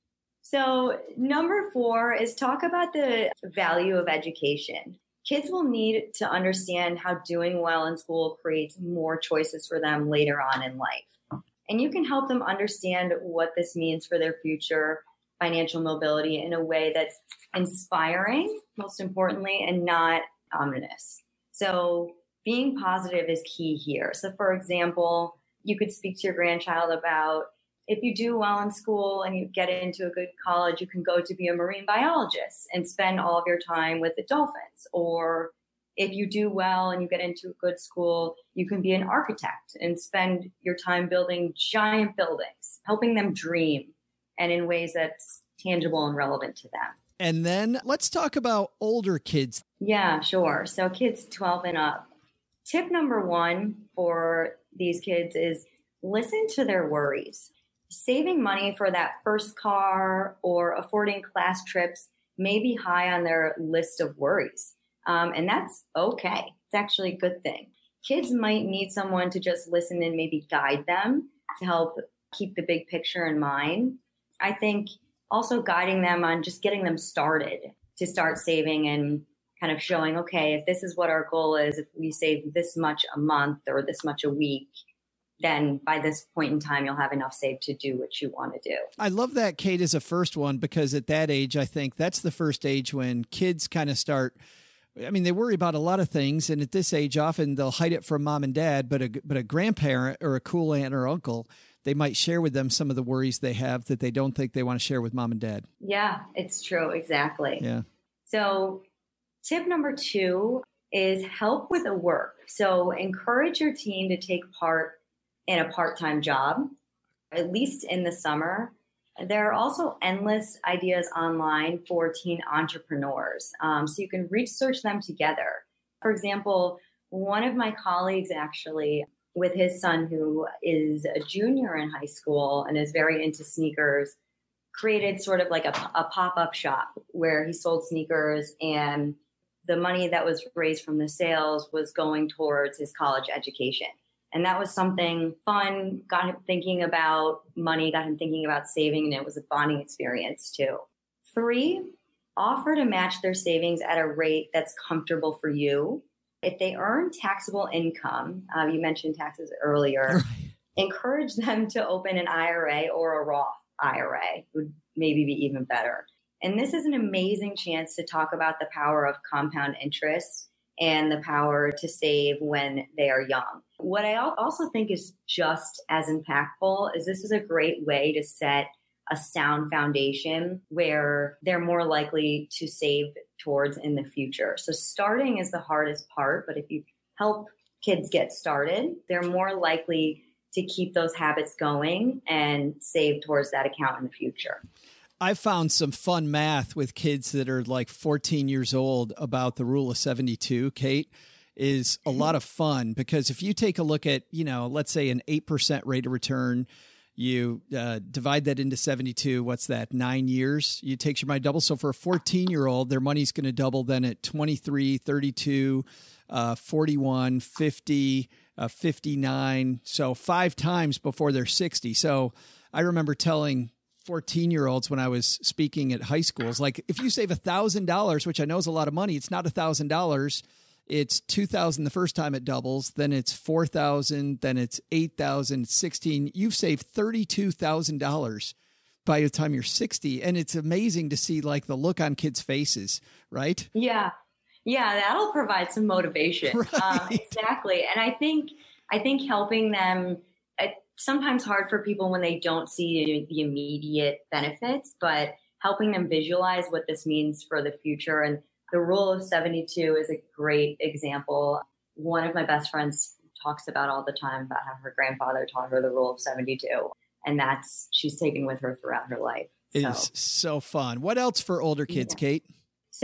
So number four is talk about the value of education. Kids will need to understand how doing well in school creates more choices for them later on in life. And you can help them understand what this means for their future financial mobility in a way that's inspiring, most importantly, and not ominous. So being positive is key here. So for example, you could speak to your grandchild about if you do well in school and you get into a good college, you can go to be a marine biologist and spend all of your time with the dolphins. Or if you do well and you get into a good school, you can be an architect and spend your time building giant buildings, helping them dream, and in ways that's tangible and relevant to them. And then let's talk about older kids. Yeah, sure. So kids twelve and up. Tip number one for these kids is listen to their worries. Saving money for that first car or affording class trips may be high on their list of worries. Um, and that's okay. It's actually a good thing. Kids might need someone to just listen and maybe guide them to help keep the big picture in mind. I think also guiding them on just getting them started to start saving and kind of showing, okay, if this is what our goal is, if we save this much a month or this much a week, then by this point in time, you'll have enough saved to do what you want to do. I love that, Kate, is a first one, because at that age, I think that's the first age when kids kind of start, I mean, they worry about a lot of things. And at this age, often they'll hide it from mom and dad, but a, but a grandparent or a cool aunt or uncle, they might share with them some of the worries they have that they don't think they want to share with mom and dad. Yeah, it's true. Exactly. Yeah. So tip number two is help with the work. So encourage your team to take part in a part-time job, at least in the summer. There are also endless ideas online for teen entrepreneurs, um, so you can research them together. For example, one of my colleagues actually, with his son who is a junior in high school and is very into sneakers, created sort of like a, a pop-up shop where he sold sneakers, and the money that was raised from the sales was going towards his college education. And that was something fun, got him thinking about money, got him thinking about saving, and it was a bonding experience too. Three, offer to match their savings at a rate that's comfortable for you. If they earn taxable income, uh, you mentioned taxes earlier, encourage them to open an I R A or a Roth I R A, would maybe be even better. And this is an amazing chance to talk about the power of compound interest and the power to save when they are young. What I also think is just as impactful is this is a great way to set a sound foundation where they're more likely to save towards in the future. So starting is the hardest part, but if you help kids get started, they're more likely to keep those habits going and save towards that account in the future. I found some fun math with kids that are like fourteen years old about the rule of seventy-two, Kate, is a lot of fun because if you take a look at, you know, let's say an eight percent rate of return, you uh, divide that into seventy-two, what's that, nine years? You take your money double. So for a fourteen-year-old, their money's going to double then at twenty-three, thirty-two, uh, forty-one, fifty, uh, fifty-nine. So five times before they're sixty. So I remember telling fourteen-year-olds when I was speaking at high schools, like if you save one thousand dollars, which I know is a lot of money, it's not one thousand dollars. It's two thousand dollars the first time it doubles, then it's four thousand dollars, then it's eight thousand dollars, sixteen thousand dollars. You've saved thirty-two thousand dollars by the time you're sixty. And it's amazing to see like the look on kids' faces, right? Yeah. Yeah, that'll provide some motivation. Right. Um, exactly. And I think, I think helping them, it's sometimes hard for people when they don't see the immediate benefits, but helping them visualize what this means for the future. And the rule of seventy-two is a great example. One of my best friends talks about all the time about how her grandfather taught her the rule of seventy-two. And that's, she's taken with her throughout her life. It so. is so fun. What else for older kids, yeah. Kate?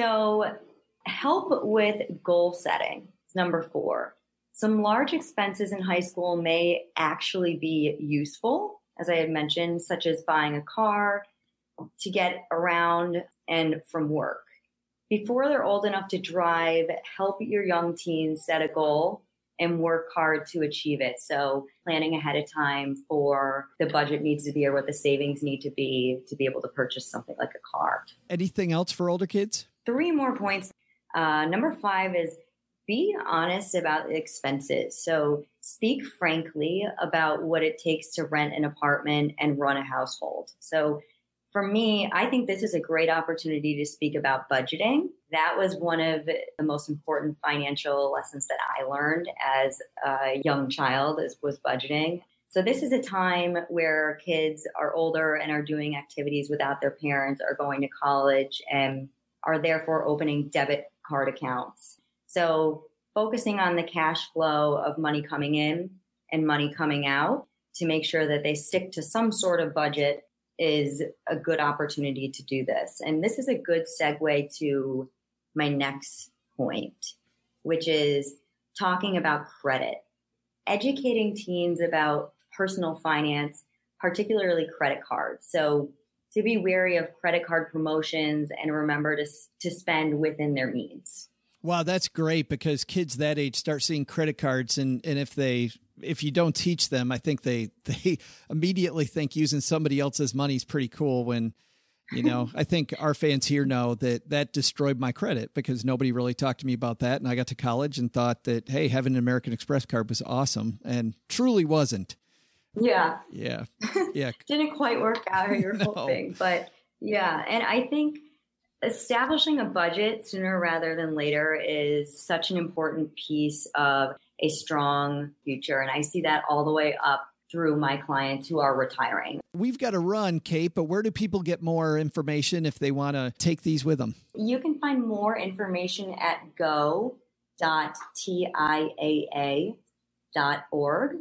So help with goal setting is number four. Some large expenses in high school may actually be useful, as I had mentioned, such as buying a car to get around and from work. Before they're old enough to drive, help your young teens set a goal and work hard to achieve it. So planning ahead of time for the budget needs to be or what the savings need to be to be able to purchase something like a car. Anything else for older kids? Three more points. Uh, number five is be honest about expenses. So speak frankly about what it takes to rent an apartment and run a household. So for me, I think this is a great opportunity to speak about budgeting. That was one of the most important financial lessons that I learned as a young child, is, was budgeting. So this is a time where kids are older and are doing activities without their parents, are going to college, and are therefore opening debit card accounts. So focusing on the cash flow of money coming in and money coming out to make sure that they stick to some sort of budget is a good opportunity to do this. And this is a good segue to my next point, which is talking about credit. Educating teens about personal finance, particularly credit cards. So to be wary of credit card promotions and remember to, to spend within their means. Wow, that's great, because kids that age start seeing credit cards, and, and if they if you don't teach them, I think they they immediately think using somebody else's money is pretty cool. When, you know, I think our fans here know that that destroyed my credit, because nobody really talked to me about that, and I got to college and thought that, hey, having an American Express card was awesome, and truly wasn't. Yeah. Yeah. Yeah. Didn't quite work out how you're No. hoping, but yeah. And I think establishing a budget sooner rather than later is such an important piece of a strong future. And I see that all the way up through my clients who are retiring. We've got to run, Kate, but where do people get more information if they want to take these with them? You can find more information at go dot T I A A dot org.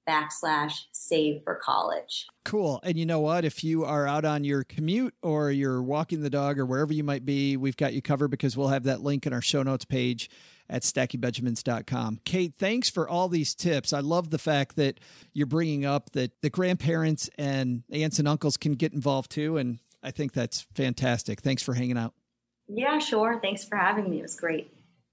backslash save for college. Cool. And you know what? If you are out on your commute or you're walking the dog or wherever you might be, we've got you covered because we'll have that link in our show notes page at stacking benjamins dot com. Kate, thanks for all these tips. I love the fact that you're bringing up that the grandparents and aunts and uncles can get involved too. And I think that's fantastic. Thanks for hanging out. Yeah, sure. Thanks for having me. It was great.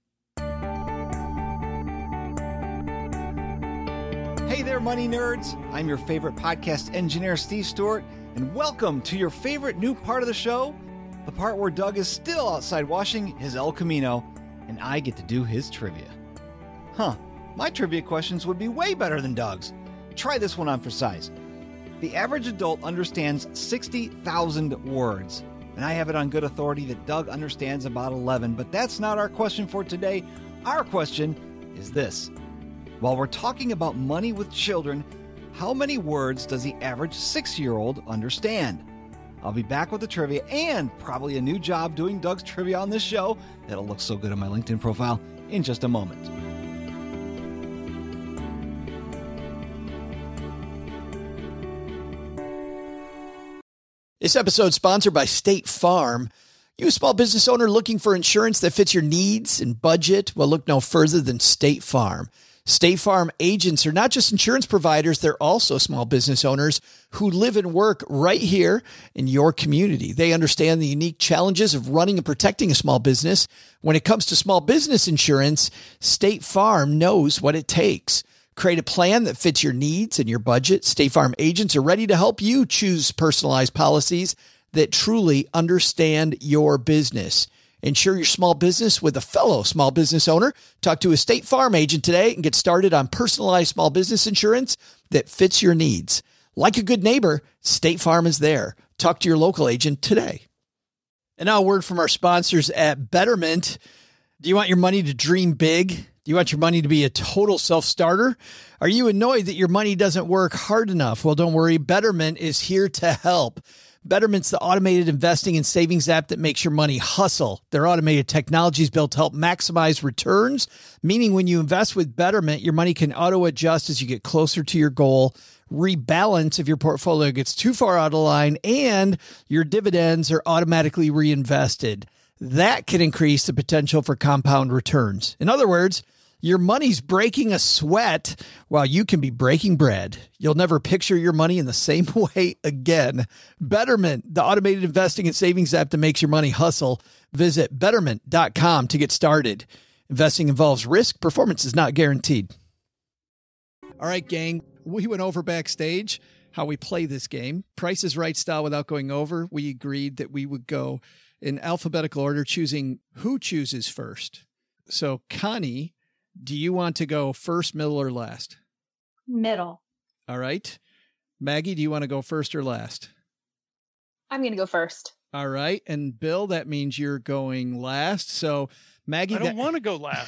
Hey there, money nerds. I'm your favorite podcast engineer, Steve Stewart, and welcome to your favorite new part of the show, the part where Doug is still outside washing his El Camino, and I get to do his trivia. Huh, my trivia questions would be way better than Doug's. Try this one on for size. The average adult understands sixty thousand words, and I have it on good authority that Doug understands about eleven, but that's not our question for today. Our question is this. While we're talking about money with children, how many words does the average six-year-old understand? I'll be back with the trivia and probably a new job doing Doug's trivia on this show that'll look so good on my LinkedIn profile in just a moment. This episode is sponsored by State Farm. You a small business owner looking for insurance that fits your needs and budget? Well, look no further than State Farm. State Farm agents are not just insurance providers, they're also small business owners who live and work right here in your community. They understand the unique challenges of running and protecting a small business. When it comes to small business insurance, State Farm knows what it takes. Create a plan that fits your needs and your budget. State Farm agents are ready to help you choose personalized policies that truly understand your business. Insure your small business with a fellow small business owner. Talk to a State Farm agent today and get started on personalized small business insurance that fits your needs. Like a good neighbor, State Farm is there. Talk to your local agent today. And now a word from our sponsors at Betterment. Do you want your money to dream big? Do you want your money to be a total self-starter? Are you annoyed that your money doesn't work hard enough? Well, don't worry. Betterment is here to help. Betterment's the automated investing and savings app that makes your money hustle. Their automated technology is built to help maximize returns, meaning when you invest with Betterment, your money can auto-adjust as you get closer to your goal, rebalance if your portfolio gets too far out of line, and your dividends are automatically reinvested. That can increase the potential for compound returns. In other words, your money's breaking a sweat while you can be breaking bread. You'll never picture your money in the same way again. Betterment, the automated investing and savings app that makes your money hustle. Visit betterment dot com to get started. Investing involves risk. Performance is not guaranteed. All right, gang, we went over backstage how we play this game. Price is Right style without going over. We agreed that we would go in alphabetical order, choosing who chooses first. So, Connie, do you want to go first, middle, or last? Middle. All right. Maggie, do you want to go first or last? I'm going to go first. All right. And Bill, that means you're going last. So, Maggie... I don't that... want to go last.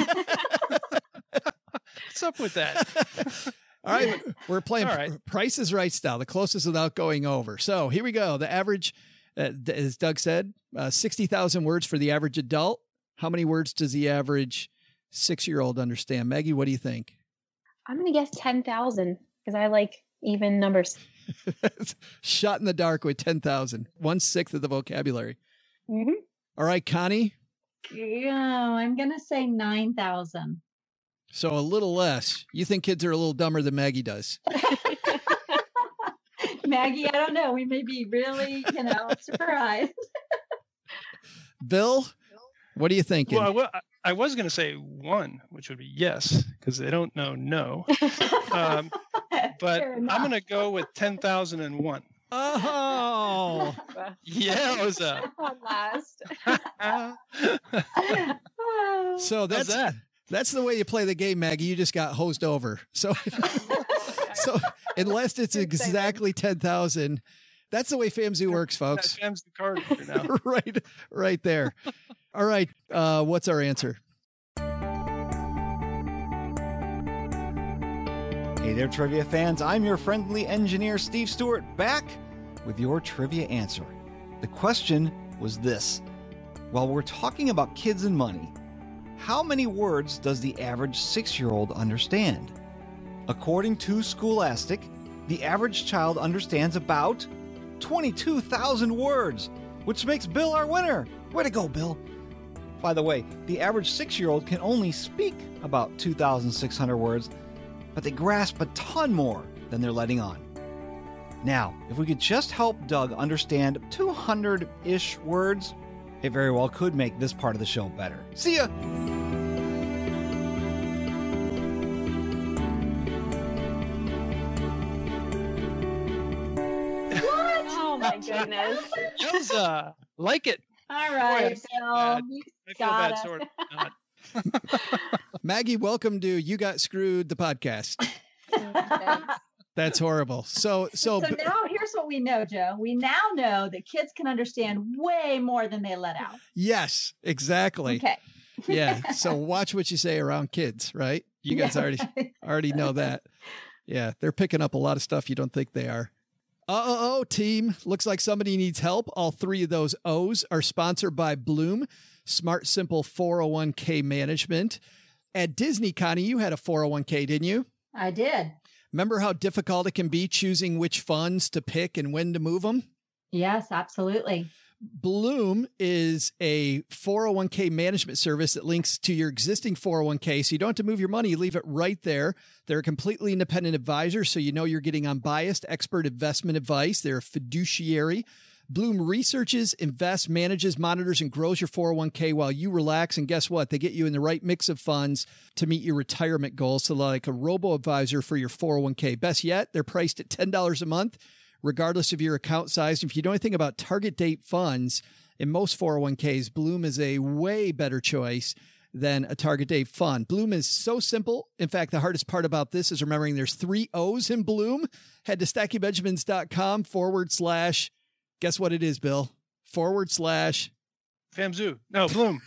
What's up with that? All right. We're playing All right. Price is Right style, the closest without going over. So, here we go. The average, uh, as Doug said, uh, sixty thousand words for the average adult. How many words does the average six-year-old understand? Maggie, what do you think? I'm going to guess ten thousand because I like even numbers. Shot in the dark with ten thousand. One-sixth of the vocabulary. Mm-hmm. All right, Connie? Yeah, I'm going to say nine thousand. So a little less. You think kids are a little dumber than Maggie does. Maggie, I don't know. We may be really, you know, surprised. Bill, what are you thinking? Well, I, wa- I was going to say one, which would be yes, because they don't know no. Um, but I'm going to go with ten thousand one. Oh, Yowza. Last. So that's that? that's the way you play the game, Maggie. You just got hosed over. So, so unless it's exactly ten thousand, that's the way FAMZoo works, folks. FAM's the card now. right, right there. All right. Uh, what's our answer? Hey there, trivia fans. I'm your friendly engineer, Steve Stewart, back with your trivia answer. The question was this. While we're talking about kids and money, how many words does the average six-year-old understand? According to Scholastic, the average child understands about twenty-two thousand words, which makes Bill our winner. Way to go, Bill. By the way, the average six-year-old can only speak about two thousand six hundred words, but they grasp a ton more than they're letting on. Now, if we could just help Doug understand two hundred-ish words, it very well could make this part of the show better. See ya! What? Oh my goodness. Elsa, like it. All right, Bill. You I feel got bad, it. sort of. Not. Maggie, welcome to You Got Screwed, the podcast. That's horrible. So, so, So now here's what we know, Joe. We now know that kids can understand way more than they let out. yes, exactly. Okay. Yeah. So watch what you say around kids, right? You guys Yeah, already right. already know that. Yeah, they're picking up a lot of stuff you don't think they are. Uh-oh, team. Looks like somebody needs help. All three of those O's are sponsored by Bloom, Smart Simple four oh one k Management. At Disney, Connie, you had a four oh one k, didn't you? I did. Remember how difficult it can be choosing which funds to pick and when to move them? Yes, absolutely. Bloom is a four oh one k management service that links to your existing four oh one k, so you don't have to move your money. You leave it right there. They're a completely independent advisor, so you know you're getting unbiased expert investment advice. They're a fiduciary. Bloom researches, invests, manages, monitors, and grows your four oh one k while you relax. And guess what? They get you in the right mix of funds to meet your retirement goals. So like a robo-advisor for your four oh one k. Best yet, they're priced at ten dollars a month, regardless of your account size. If you know anything about target date funds, in most four oh one k's, Bloom is a way better choice than a target date fund. Bloom is so simple. In fact, the hardest part about this is remembering there's three O's in Bloom. Head to stackingbenjamins.com forward slash, guess what it is, Bill? Forward slash. FamZoo. No, Bloom.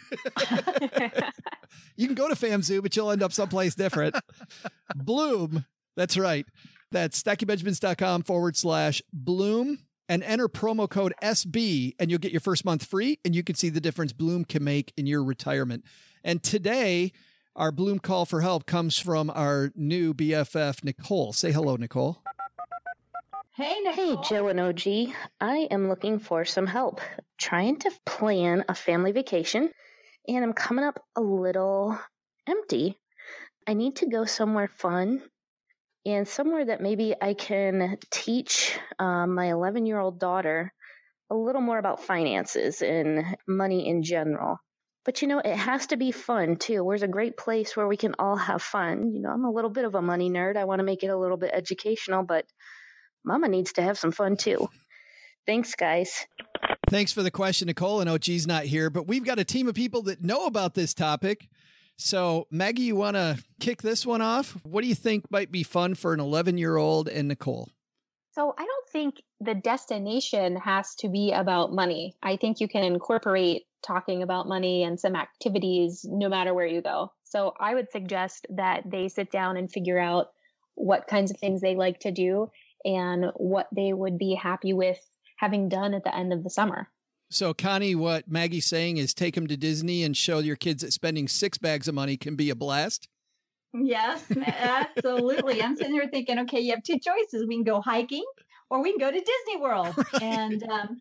You can go to FamZoo, but you'll end up someplace different. Bloom. That's right. That's stackingbenjamins.com forward slash Bloom and enter promo code S B and you'll get your first month free and you can see the difference Bloom can make in your retirement. And today, our Bloom call for help comes from our new B F F, Nicole. Say hello, Nicole. Hey, Hey, Joe and O G. I am looking for some help trying to plan a family vacation, and I'm coming up a little empty. I need to go somewhere fun and somewhere that maybe I can teach um, my eleven-year-old daughter a little more about finances and money in general. But, you know, it has to be fun, too. Where's a great place where we can all have fun? You know, I'm a little bit of a money nerd. I want to make it a little bit educational, but Mama needs to have some fun, too. Thanks, guys. Thanks for the question, Nicole. And O G's not here, but we've got a team of people that know about this topic. So, Maggie, you want to kick this one off? What do you think might be fun for an eleven-year-old and Nicole? So I don't think the destination has to be about money. I think you can incorporate talking about money and some activities no matter where you go. So I would suggest that they sit down and figure out what kinds of things they like to do and what they would be happy with having done at the end of the summer. So, Connie, what Maggie's saying is take them to Disney and show your kids that spending six bags of money can be a blast. Yes, absolutely. I'm sitting here thinking, okay, you have two choices. We can go hiking or we can go to Disney World. Right. And um,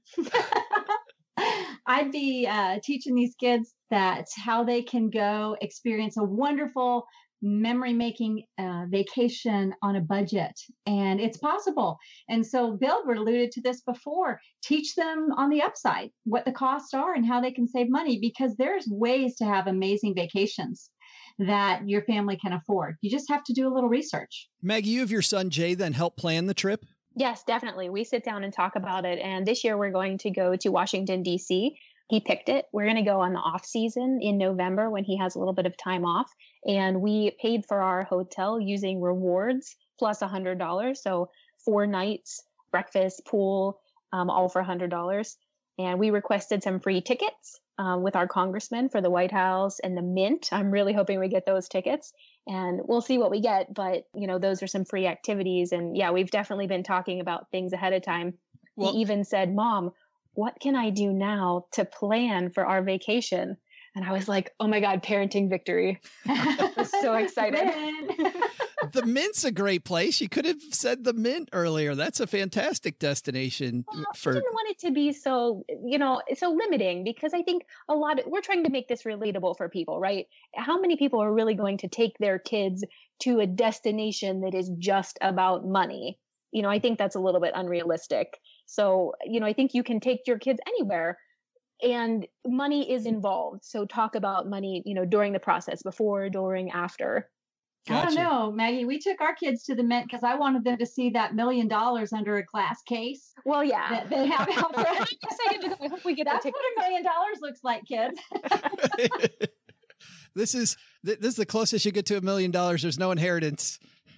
I'd be uh, teaching these kids that how they can go experience a wonderful memory-making uh, vacation on a budget. And it's possible. And so Bill alluded to this before. Teach them on the upside what the costs are and how they can save money, because there's ways to have amazing vacations that your family can afford. You just have to do a little research. Maggie, you have your son Jay then help plan the trip? Yes, definitely. We sit down and talk about it. And this year we're going to go to Washington, D C. He picked it. We're going to go on the off season in November when he has a little bit of time off. And we paid for our hotel using rewards plus one hundred dollars. So four nights, breakfast, pool, um, all for one hundred dollars. And we requested some free tickets uh, with our congressman for the White House and the Mint. I'm really hoping we get those tickets, and we'll see what we get. But, you know, those are some free activities. And yeah, we've definitely been talking about things ahead of time. Well, he even said, Mom, what can I do now to plan for our vacation? And I was like, oh my God, parenting victory. I was so excited. The Mint's a great place. You could have said the Mint earlier. That's a fantastic destination. Well, for. I didn't want it to be so, you know, so limiting, because I think a lot of, we're trying to make this relatable for people, right? How many people are really going to take their kids to a destination that is just about money? You know, I think that's a little bit unrealistic. So, you know, I think you can take your kids anywhere, and money is involved. So talk about money, you know, during the process, before, during, after. Gotcha. I don't know, Maggie. We took our kids to the Mint because I wanted them to see that million dollars under a glass case. Well, yeah. That they have out there. I hope we get That's what a million dollars looks like, kids. This is this is the closest you get to a million dollars. There's no inheritance.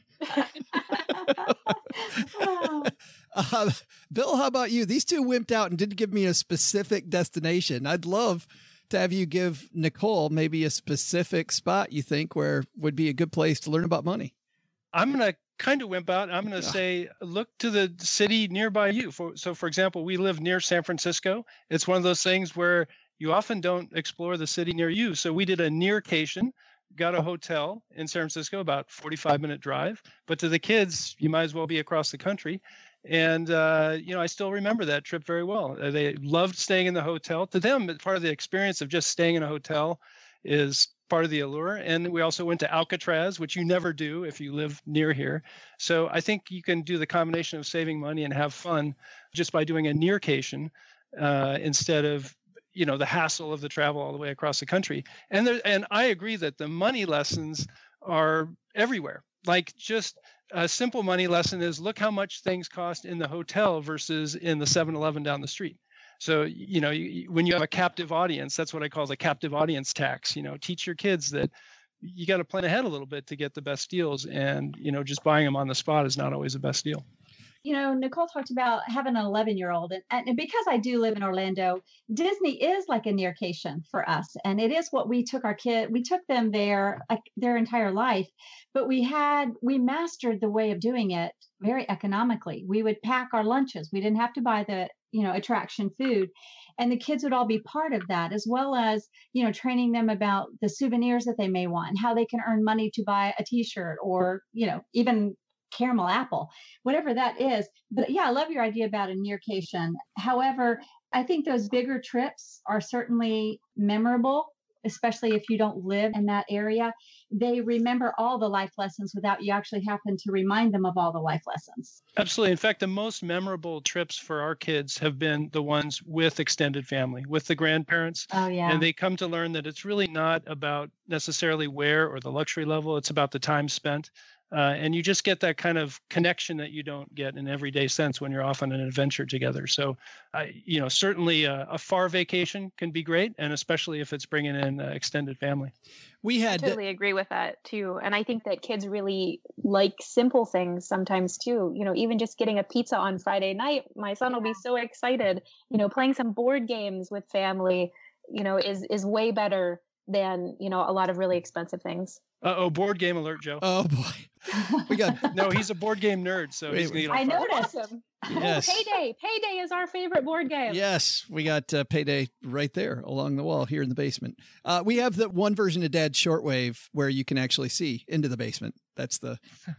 uh, Bill, how about you? These two wimped out and didn't give me a specific destination. I'd love to have you give Nicole maybe a specific spot you think where would be a good place to learn about money. I'm going to kind of wimp out. I'm going to yeah. say, look to the city nearby you. For, so for example, we live near San Francisco. It's one of those things where you often don't explore the city near you. So we did a nearcation, got a hotel in San Francisco, about forty-five minute drive, but to the kids, you might as well be across the country. And, uh, you know, I still remember that trip very well. Uh, they loved staying in the hotel. To them, part of the experience of just staying in a hotel is part of the allure. And we also went to Alcatraz, which you never do if you live near here. So I think you can do the combination of saving money and have fun just by doing a nearcation uh, instead of, you know, the hassle of the travel all the way across the country. And there, and I agree that the money lessons are everywhere. Like just a simple money lesson is look how much things cost in the hotel versus in the seven eleven down the street. So, you know, you, when you have a captive audience, that's what I call the captive audience tax. You know, teach your kids that you got to plan ahead a little bit to get the best deals. And, you know, just buying them on the spot is not always the best deal. You know, Nicole talked about having an eleven year old, and, and because I do live in Orlando, Disney is like a nearcation for us. And it is what we took our kid, we took them there like their entire life, but we had, we mastered the way of doing it very economically. We would pack our lunches. We didn't have to buy the, you know, attraction food, and the kids would all be part of that, as well as, you know, training them about the souvenirs that they may want and how they can earn money to buy a t-shirt or, you know, even caramel apple, whatever that is. But yeah, I love your idea about a nearcation. However, I think those bigger trips are certainly memorable, especially if you don't live in that area. They remember all the life lessons without you actually having to remind them of all the life lessons. Absolutely. In fact, the most memorable trips for our kids have been the ones with extended family, with the grandparents. Oh, yeah. And they come to learn that it's really not about necessarily where or the luxury level. It's about the time spent. Uh, and you just get that kind of connection that you don't get in everyday sense when you're off on an adventure together. So, uh, you know, certainly a, a far vacation can be great, and especially if it's bringing in uh, extended family. We had I totally agree with that too. And I think that kids really like simple things sometimes too. You know, even just getting a pizza on Friday night, my son will be so excited. You know, playing some board games with family, you know, is is way better than, you know, a lot of really expensive things. Uh-oh, board game alert, Joe. Oh, boy. We got No, he's a board game nerd, so Wait, he's going to I noticed. Awesome. Yes. Payday. Payday is our favorite board game. Yes, we got uh, Payday right there along the wall here in the basement. Uh, we have the one version of Dad's Shortwave where you can actually see into the basement. That's the,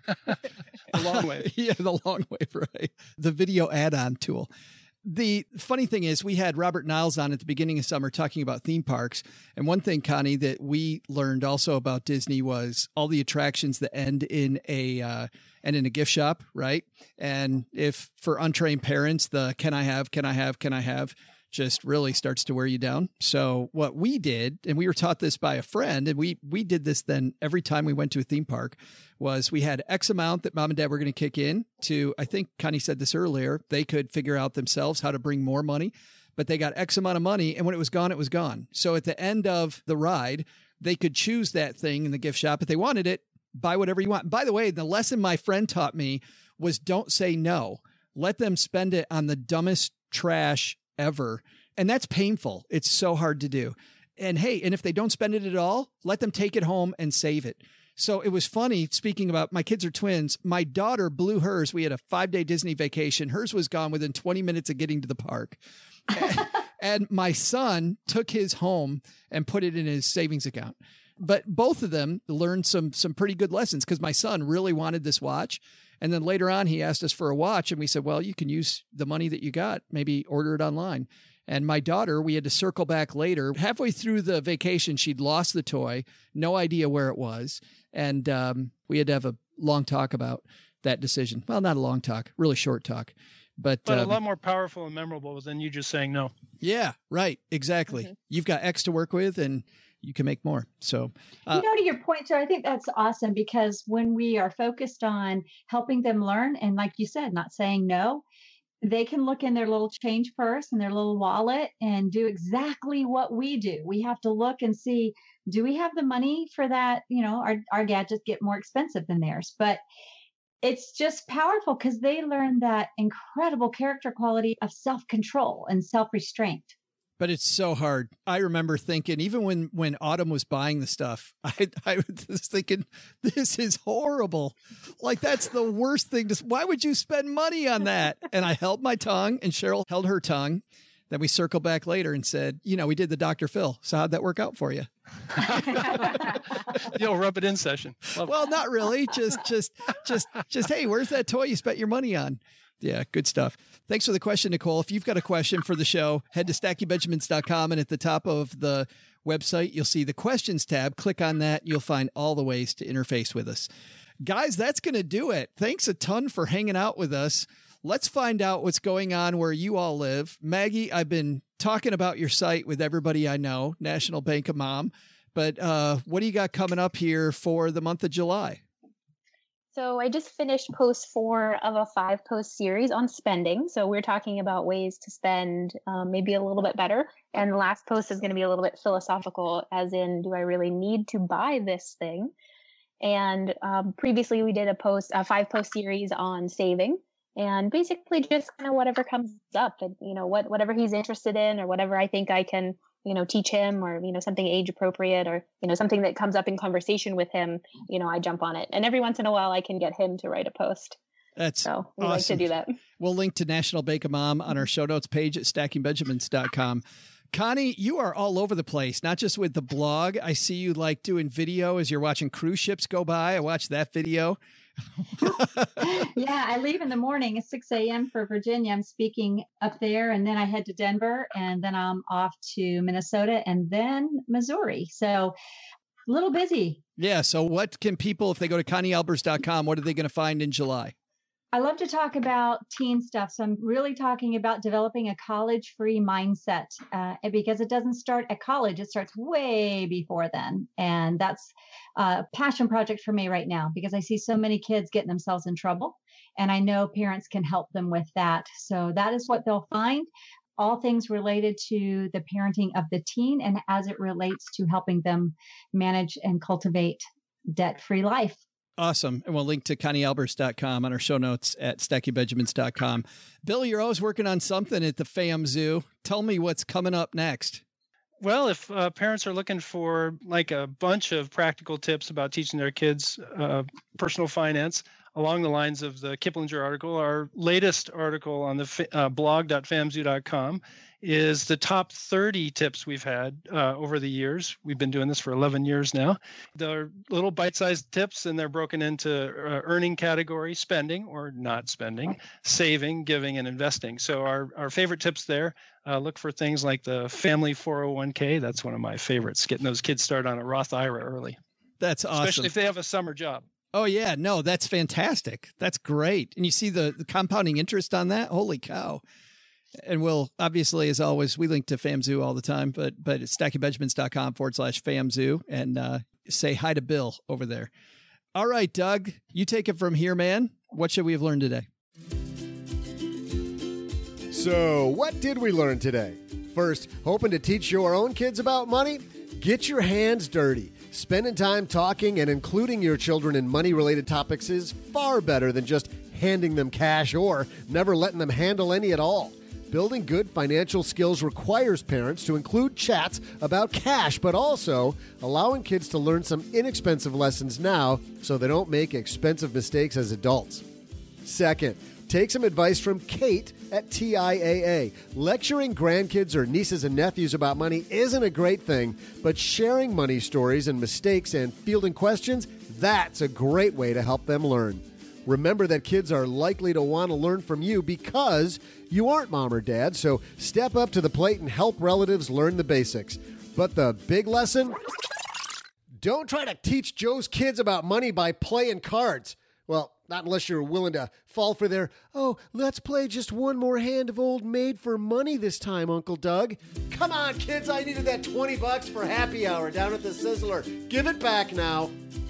the long wave. Yeah, the long wave, right? The video add-on tool. The funny thing is we had Robert Niles on at the beginning of summer talking about theme parks. And one thing, Connie, that we learned also about Disney was all the attractions that end in a, uh, and in a gift shop, right? And if for untrained parents, the can I have, can I have, can I have just really starts to wear you down. So what we did, and we were taught this by a friend, and we, we did this then every time we went to a theme park, was we had X amount that mom and dad were going to kick in to, I think Connie said this earlier, they could figure out themselves how to bring more money, but they got X amount of money. And when it was gone, it was gone. So at the end of the ride, they could choose that thing in the gift shop. If they wanted it, buy whatever you want. And by the way, the lesson my friend taught me was don't say no. Let them spend it on the dumbest trash ever. And that's painful. It's so hard to do. And hey, and if they don't spend it at all, let them take it home and save it. So it was funny, speaking about my kids are twins. My daughter blew hers. We had a five day Disney vacation. Hers was gone within twenty minutes of getting to the park. And my son took his home and put it in his savings account. But both of them learned some some pretty good lessons because my son really wanted this watch. And then later on, he asked us for a watch. And we said, well, you can use the money that you got, maybe order it online. And my daughter, we had to circle back later. Halfway through the vacation, she'd lost the toy, no idea where it was. And um, we had to have a long talk about that decision. Well, not a long talk, really short talk. But, but um, a lot more powerful and memorable than you just saying no. Yeah, right. Exactly. Mm-hmm. You've got X to work with and you can make more. So, uh, you know, to your point, Joe, I think that's awesome because when we are focused on helping them learn and like you said, not saying no, they can look in their little change purse and their little wallet and do exactly what we do. We have to look and see, do we have the money for that? You know, our, our gadgets get more expensive than theirs, but it's just powerful because they learn that incredible character quality of self-control and self-restraint. But it's so hard. I remember thinking, even when, when Autumn was buying the stuff, I, I was thinking, this is horrible. Like, that's the worst thing. To, why would you spend money on that? And I held my tongue and Cheryl held her tongue. Then we circled back later and said, you know, we did the Doctor Phil. So how'd that work out for you? The old rub it in session. Love well, it. Not really. Just, just, just, just, hey, where's that toy you spent your money on? Yeah, good stuff. Thanks for the question, Nicole. If you've got a question for the show, head to stacky benjamins dot com, and at the top of the website, you'll see the questions tab. Click on that. You'll find all the ways to interface with us. Guys, that's going to do it. Thanks a ton for hanging out with us. Let's find out what's going on where you all live. Maggie, I've been talking about your site with everybody I know, National Bank of Mom, but uh, what do you got coming up here for the month of July? So I just finished post four of a five post series on spending. So we're talking about ways to spend um, maybe a little bit better. And the last post is going to be a little bit philosophical, as in, do I really need to buy this thing? And um, previously we did a post, a five post series on saving, and basically just kind of whatever comes up and, you know, what, whatever he's interested in or whatever I think I can, you know, teach him, or, you know, something age appropriate, or, you know, something that comes up in conversation with him, you know, I jump on it. And every once in a while I can get him to write a post. That's so we awesome. like to do that. We'll link to National Bank of Mom on our show notes page at stacking benjamins dot com. Connie, you are all over the place, not just with the blog. I see you like doing video as you're watching cruise ships go by. I watched that video. Yeah, I leave in the morning at six a.m. for Virginia. I'm speaking up there, and then I head to Denver, and then I'm off to Minnesota and then Missouri. So a little busy. Yeah. So what can people, if they go to connie albers dot com, what are they going to find in July? I love to talk about teen stuff. So I'm really talking about developing a college-free mindset uh, because it doesn't start at college. It starts way before then. And that's a passion project for me right now because I see so many kids getting themselves in trouble. And I know parents can help them with that. So that is what they'll find. All things related to the parenting of the teen and as it relates to helping them manage and cultivate debt-free life. Awesome. And we'll link to connie albers dot com on our show notes at stacking benjamins dot com. Bill, you're always working on something at the FAMZoo. Tell me what's coming up next. Well, if uh, parents are looking for like a bunch of practical tips about teaching their kids uh, personal finance along the lines of the Kiplinger article, our latest article on the uh, blog dot famzoo dot com is the top thirty tips we've had uh, over the years. We've been doing this for eleven years now. They're little bite-sized tips, and they're broken into uh, earning category, spending or not spending, saving, giving, and investing. So our, our favorite tips there, uh, look for things like the family four oh one k. That's one of my favorites, getting those kids started on a Roth I R A early. That's awesome. Especially if they have a summer job. Oh, yeah. No, that's fantastic. That's great. And you see the, the compounding interest on that? Holy cow. And we'll, obviously, as always, we link to FAMZoo all the time, but but it's stacking benjamins dot com forward slash FAMZoo, and uh, say hi to Bill over there. All right, Doug, you take it from here, man. What should we have learned today? So, what did we learn today? First, hoping to teach your own kids about money? Get your hands dirty. Spending time talking and including your children in money-related topics is far better than just handing them cash or never letting them handle any at all. Building good financial skills requires parents to include chats about cash, but also allowing kids to learn some inexpensive lessons now so they don't make expensive mistakes as adults. Second, Take some advice from Kate at T I A A. Lecturing grandkids or nieces and nephews about money isn't a great thing, but sharing money stories and mistakes and fielding questions, that's a great way to help them learn. Remember that kids are likely to want to learn from you because you aren't mom or dad, so step up to the plate and help relatives learn the basics. But the big lesson? Don't try to teach Joe's kids about money by playing cards. Well, not unless you're willing to fall for their, oh, let's play just one more hand of Old Maid for money this time, Uncle Doug. Come on, kids, I needed that twenty bucks for happy hour down at the Sizzler. Give it back now.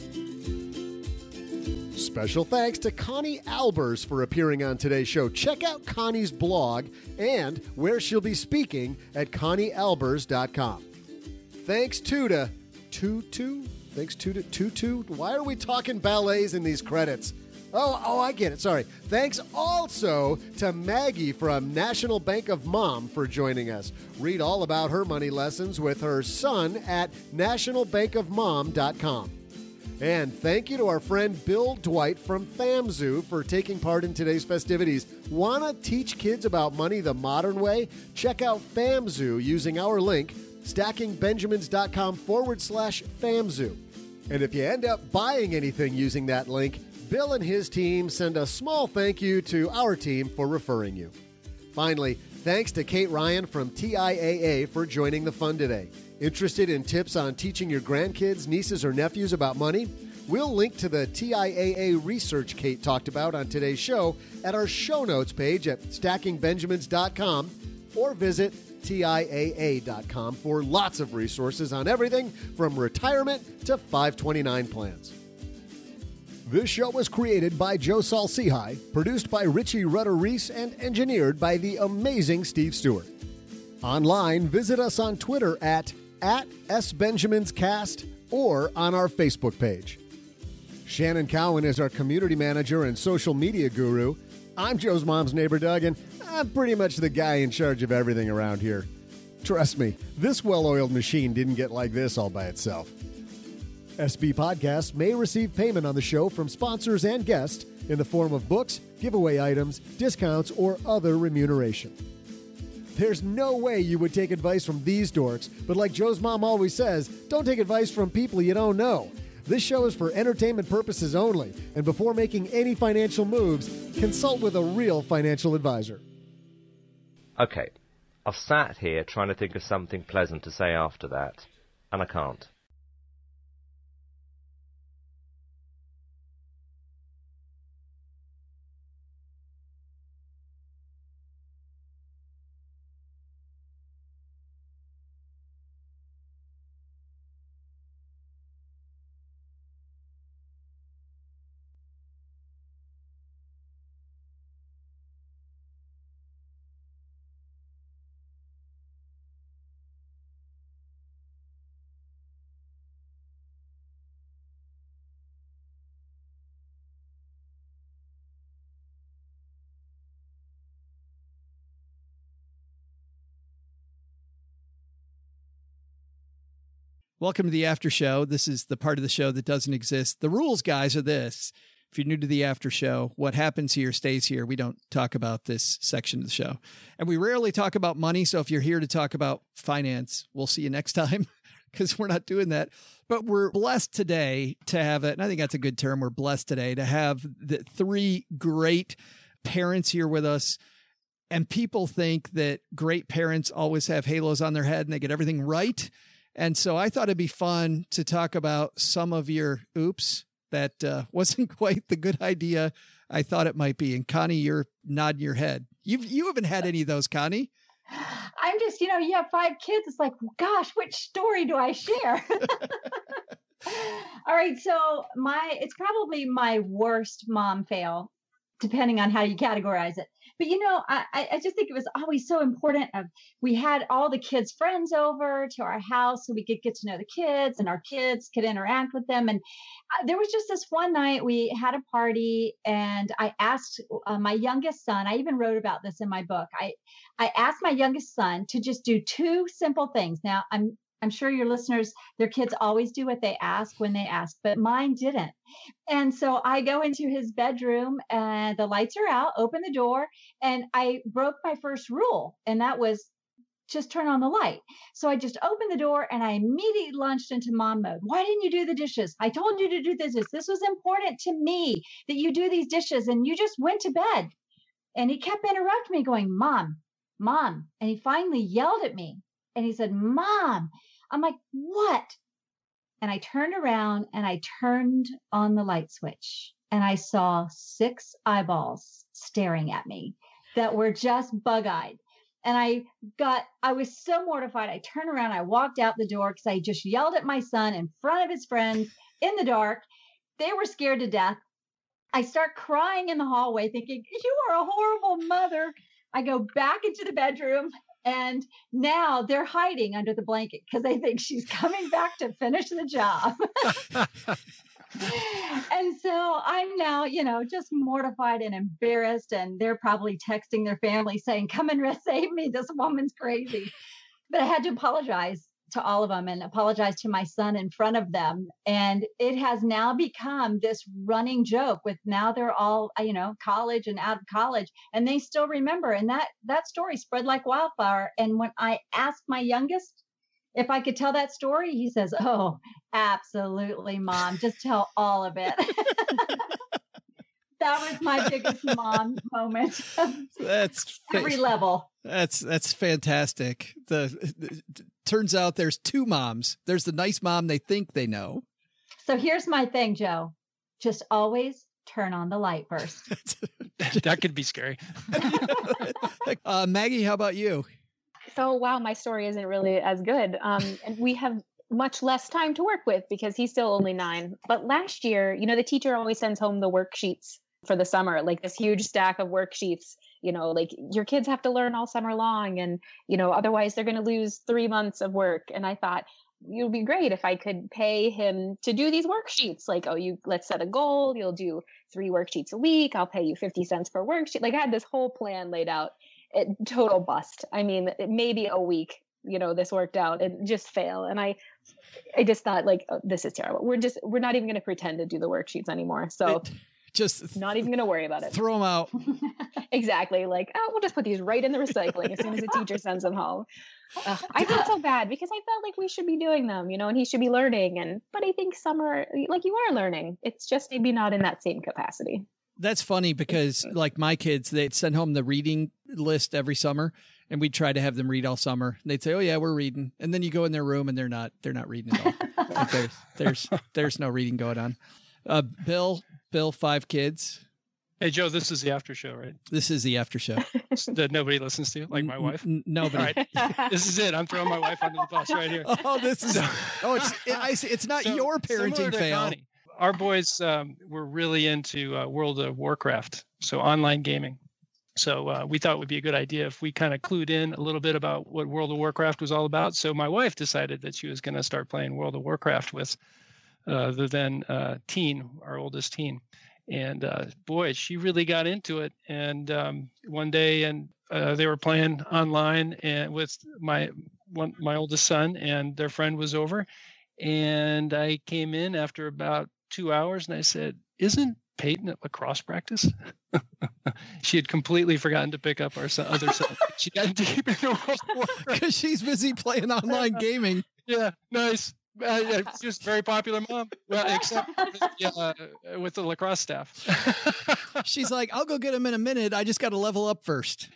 Special thanks to Connie Albers for appearing on today's show. Check out Connie's blog and where she'll be speaking at connie albers dot com. Thanks too to Tutu. Thanks to to Tutu. Why are we talking ballets in these credits? Oh, oh, I get it. Sorry. Thanks also to Maggie from National Bank of Mom for joining us. Read all about her money lessons with her son at national bank of mom dot com. And thank you to our friend Bill Dwight from FAMZoo for taking part in today's festivities. Want to teach kids about money the modern way? Check out FAMZoo using our link, stackingbenjamins.com forward slash FAMZoo. And if you end up buying anything using that link, Bill and his team send a small thank you to our team for referring you. Finally, thanks to Kate Ryan from T I A A for joining the fun today. Interested in tips on teaching your grandkids, nieces, or nephews about money? We'll link to the T I A A research Kate talked about on today's show at our show notes page at stacking benjamins dot com or visit T I A A dot com for lots of resources on everything from retirement to five twenty-nine plans. This show was created by Joe Saul-Sehy, produced by Richie Rutter-Reese, and engineered by the amazing Steve Stewart. Online, visit us on Twitter at, at SBenjaminsCast or on our Facebook page. Shannon Cowan is our community manager and social media guru. I'm Joe's mom's neighbor, Doug, and I'm pretty much the guy in charge of everything around here. Trust me, this well-oiled machine didn't get like this all by itself. S B Podcasts may receive payment on the show from sponsors and guests in the form of books, giveaway items, discounts, or other remuneration. There's no way you would take advice from these dorks, but like Joe's mom always says, don't take advice from people you don't know. This show is for entertainment purposes only, and before making any financial moves, consult with a real financial advisor. Okay, I've sat here trying to think of something pleasant to say after that, and I can't. Welcome to the after show. This is the part of the show that doesn't exist. The rules, guys, are this. If you're new to the after show, what happens here stays here. We don't talk about this section of the show. And we rarely talk about money. So if you're here to talk about finance, we'll see you next time because we're not doing that. But we're blessed today to have it. And I think that's a good term. We're blessed today to have the three great parents here with us. And people think that great parents always have halos on their head and they get everything right. And so I thought it'd be fun to talk about some of your oops that uh, wasn't quite the good idea I thought it might be. And Connie, you're nodding your head. You've, you haven't had any of those, Connie. I'm just, you know, you have five kids. It's like, gosh, which story do I share? All right. So my, it's probably my worst mom fail, depending on how you categorize it. But, you know, I, I just think it was always so important. Of, we had all the kids' friends over to our house so we could get to know the kids and our kids could interact with them. And uh, there was just this one night we had a party and I asked uh, my youngest son, I even wrote about this in my book. I, I asked my youngest son to just do two simple things. Now, I'm I'm sure your listeners, their kids always do what they ask when they ask, but mine didn't. And so I go into his bedroom and the lights are out, open the door, and I broke my first rule. And that was just turn on the light. So I just opened the door and I immediately launched into mom mode. Why didn't you do the dishes? I told you to do this. This was important to me that you do these dishes and you just went to bed. And he kept interrupting me going, Mom, Mom. And he finally yelled at me and he said, Mom. I'm like, what? And I turned around and I turned on the light switch and I saw six eyeballs staring at me that were just bug-eyed. And I got, I was so mortified. I turned around, I walked out the door because I just yelled at my son in front of his friends in the dark. They were scared to death. I start crying in the hallway thinking, you are a horrible mother. I go back into the bedroom and now they're hiding under the blanket because they think she's coming back to finish the job. And so I'm now, you know, just mortified and embarrassed. And they're probably texting their family saying, come and save me. This woman's crazy. But I had to apologize to all of them and apologize to my son in front of them. And it has now become this running joke with now they're all, you know, college and out of college and they still remember. And that, that story spread like wildfire. And when I asked my youngest if I could tell that story, he says, oh, absolutely, Mom. Just tell all of it. That was my biggest mom moment. That's every level. That's that's fantastic. The, the turns out there's two moms. There's the nice mom they think they know. So here's my thing, Joe. Just always turn on the light first. That could be scary. uh, Maggie, how about you? So, wow, my story isn't really as good. Um, and we have much less time to work with because he's still only nine. But last year, you know, the teacher always sends home the worksheets for the summer, like this huge stack of worksheets, you know, like your kids have to learn all summer long and, you know, otherwise they're going to lose three months of work. And I thought it would be great if I could pay him to do these worksheets. Like, oh, you let's set a goal. You'll do three worksheets a week. I'll pay you fifty cents per worksheet. Like I had this whole plan laid out. It, total bust. I mean, maybe a week, you know, this worked out and just fail. And I, I just thought like, oh, this is terrible. We're just, we're not even going to pretend to do the worksheets anymore. So it, just not even going to worry about it. Throw them out. Exactly. Like, oh, we'll just put these right in the recycling as soon as the teacher sends them home. Uh, I felt so bad because I felt like we should be doing them, you know, and he should be learning. And, but I think summer, like you are learning. It's just maybe not in that same capacity. That's funny because like my kids, they'd send home the reading list every summer and we'd try to have them read all summer. They'd say, oh yeah, we're reading. And then you go in their room and they're not, they're not reading at all. Like there's, there's, there's no reading going on. Uh, Bill, Bill, five kids. Hey, Joe, this is the after show, right? This is the after show. That nobody listens to, like my wife? N- nobody. All right. This is it. I'm throwing my wife under the bus right here. Oh, this is, so, oh, it's, it, I see. It's not so, your parenting fail. Connie, our boys um, were really into uh, World of Warcraft, so online gaming. So uh, we thought it would be a good idea if we kind of clued in a little bit about what World of Warcraft was all about. So my wife decided that she was going to start playing World of Warcraft with uh, the then uh, teen, our oldest teen. And uh, boy, she really got into it. And um, one day, and uh, they were playing online and with my one my oldest son, and their friend was over. And I came in after about two hours, and I said, "Isn't Peyton at lacrosse practice?" She had completely forgotten to pick up our son, other son. She got deep into World of Warcraft because she's busy playing online gaming. Yeah, nice. Uh, yeah, just very popular mom. Well, except with the, uh, with the lacrosse staff. She's like, "I'll go get him in a minute. I just got to level up first."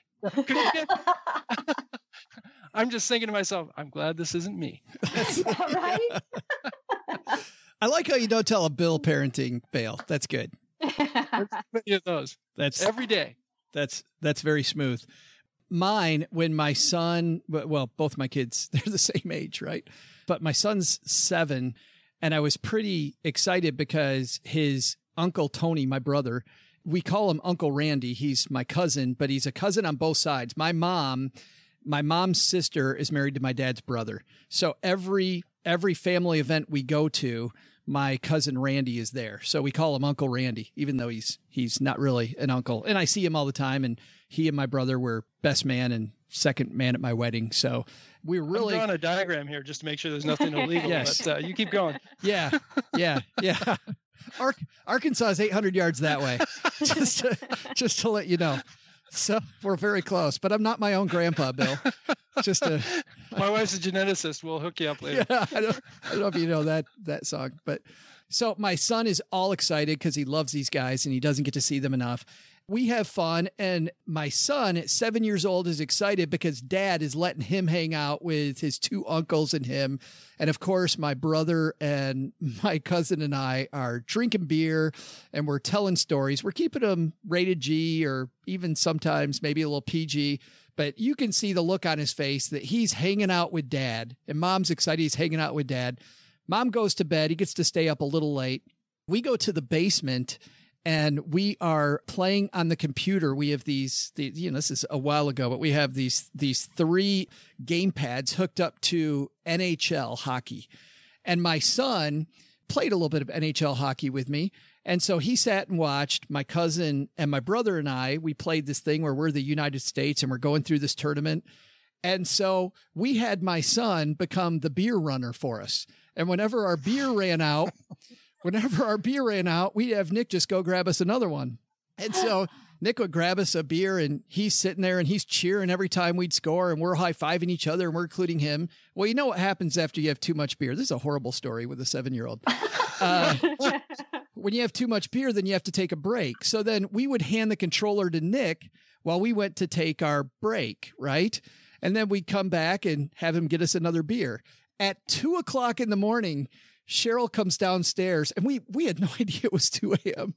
I'm just thinking to myself, I'm glad this isn't me. Right? I like how you don't tell a Bill parenting fail. That's good. Many of those. That's every day. That's that's very smooth. Mine, when my son, well, both my kids, they're the same age, right? But my son's seven, and I was pretty excited because his uncle Tony, my brother, we call him Uncle Randy. He's my cousin, but he's a cousin on both sides. My mom, my mom's sister is married to my dad's brother. So every every family event we go to, my cousin Randy is there. So we call him Uncle Randy, even though he's he's not really an uncle. And I see him all the time, and he and my brother were best man and second man at my wedding. So we really I'm drawing a diagram here just to make sure there's nothing illegal. Yes. But uh, you keep going. Yeah, yeah, yeah. Ar- Arkansas is eight hundred yards that way, just to, just to let you know. So we're very close, but I'm not my own grandpa, Bill. Just a, my wife's a geneticist. We'll hook you up later. Yeah, I don't, I don't know if you know that that song, but so my son is all excited because he loves these guys and he doesn't get to see them enough. We have fun, and my son at seven years old is excited because dad is letting him hang out with his two uncles and him. And of course, my brother and my cousin and I are drinking beer and we're telling stories. We're keeping them rated G or even sometimes maybe a little P G, but you can see the look on his face that he's hanging out with dad, and mom's excited he's hanging out with dad. Mom goes to bed. He gets to stay up a little late. We go to the basement and we are playing on the computer. We have these, the, you know, this is a while ago, but we have these, these three game pads hooked up to N H L hockey. And my son played a little bit of N H L hockey with me. And so he sat and watched. My cousin and my brother and I, we played this thing where we're the United States and we're going through this tournament. And so we had my son become the beer runner for us. And whenever our beer ran out, Whenever our beer ran out, we'd have Nick just go grab us another one. And so Nick would grab us a beer and he's sitting there and he's cheering every time we'd score and we're high-fiving each other and we're including him. Well, you know what happens after you have too much beer? This is a horrible story with a seven-year-old. Uh, when you have too much beer, then you have to take a break. So then we would hand the controller to Nick while we went to take our break, right? And then we'd come back and have him get us another beer. At two o'clock in the morning, Cheryl comes downstairs, and we we had no idea it was two a.m.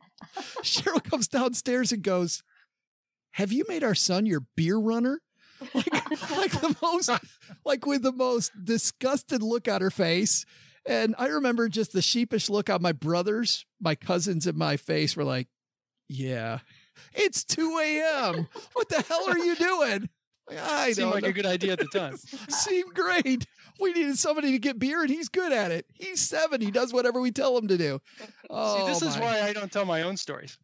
Cheryl comes downstairs and goes, "Have you made our son your beer runner?" Like, like the most, like with the most disgusted look on her face. And I remember just the sheepish look on my brothers, my cousins, and my face were like, "Yeah, it's two a.m. What the hell are you doing?" I Seemed don't like know. a good idea at the time. Seemed great. We needed somebody to get beer, and he's good at it. He's seven. He does whatever we tell him to do. Oh, See, this is my. why I don't tell my own stories.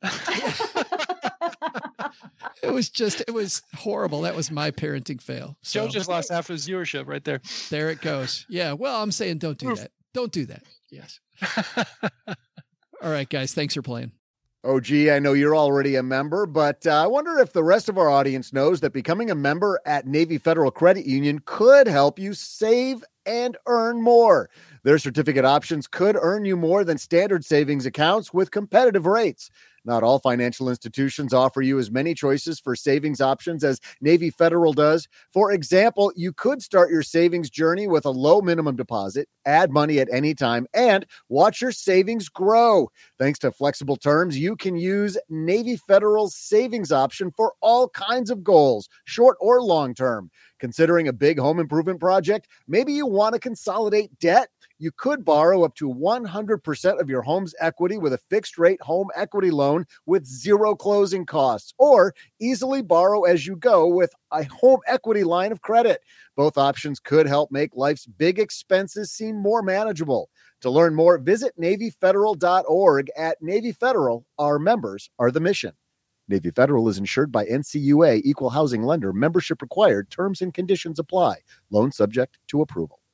It was just, it was horrible. That was my parenting fail. So, Joe just lost half his viewership right there. there it goes. Yeah. Well, I'm saying don't do that. Don't do that. Yes. All right, guys. Thanks for playing. Oh, gee, I know you're already a member, but uh, I wonder if the rest of our audience knows that becoming a member at Navy Federal Credit Union could help you save and earn more. Their certificate options could earn you more than standard savings accounts with competitive rates. Not all financial institutions offer you as many choices for savings options as Navy Federal does. For example, you could start your savings journey with a low minimum deposit, add money at any time, and watch your savings grow. Thanks to flexible terms, you can use Navy Federal's savings option for all kinds of goals, short or long term. Considering a big home improvement project, maybe you want to consolidate debt. You could borrow up to one hundred percent of your home's equity with a fixed rate home equity loan with zero closing costs, or easily borrow as you go with a home equity line of credit. Both options could help make life's big expenses seem more manageable. To learn more, visit Navy Federal dot org. At Navy Federal, our members are the mission. Navy Federal is insured by N C U A, Equal Housing Lender. Membership required. Terms and conditions apply. Loan subject to approval.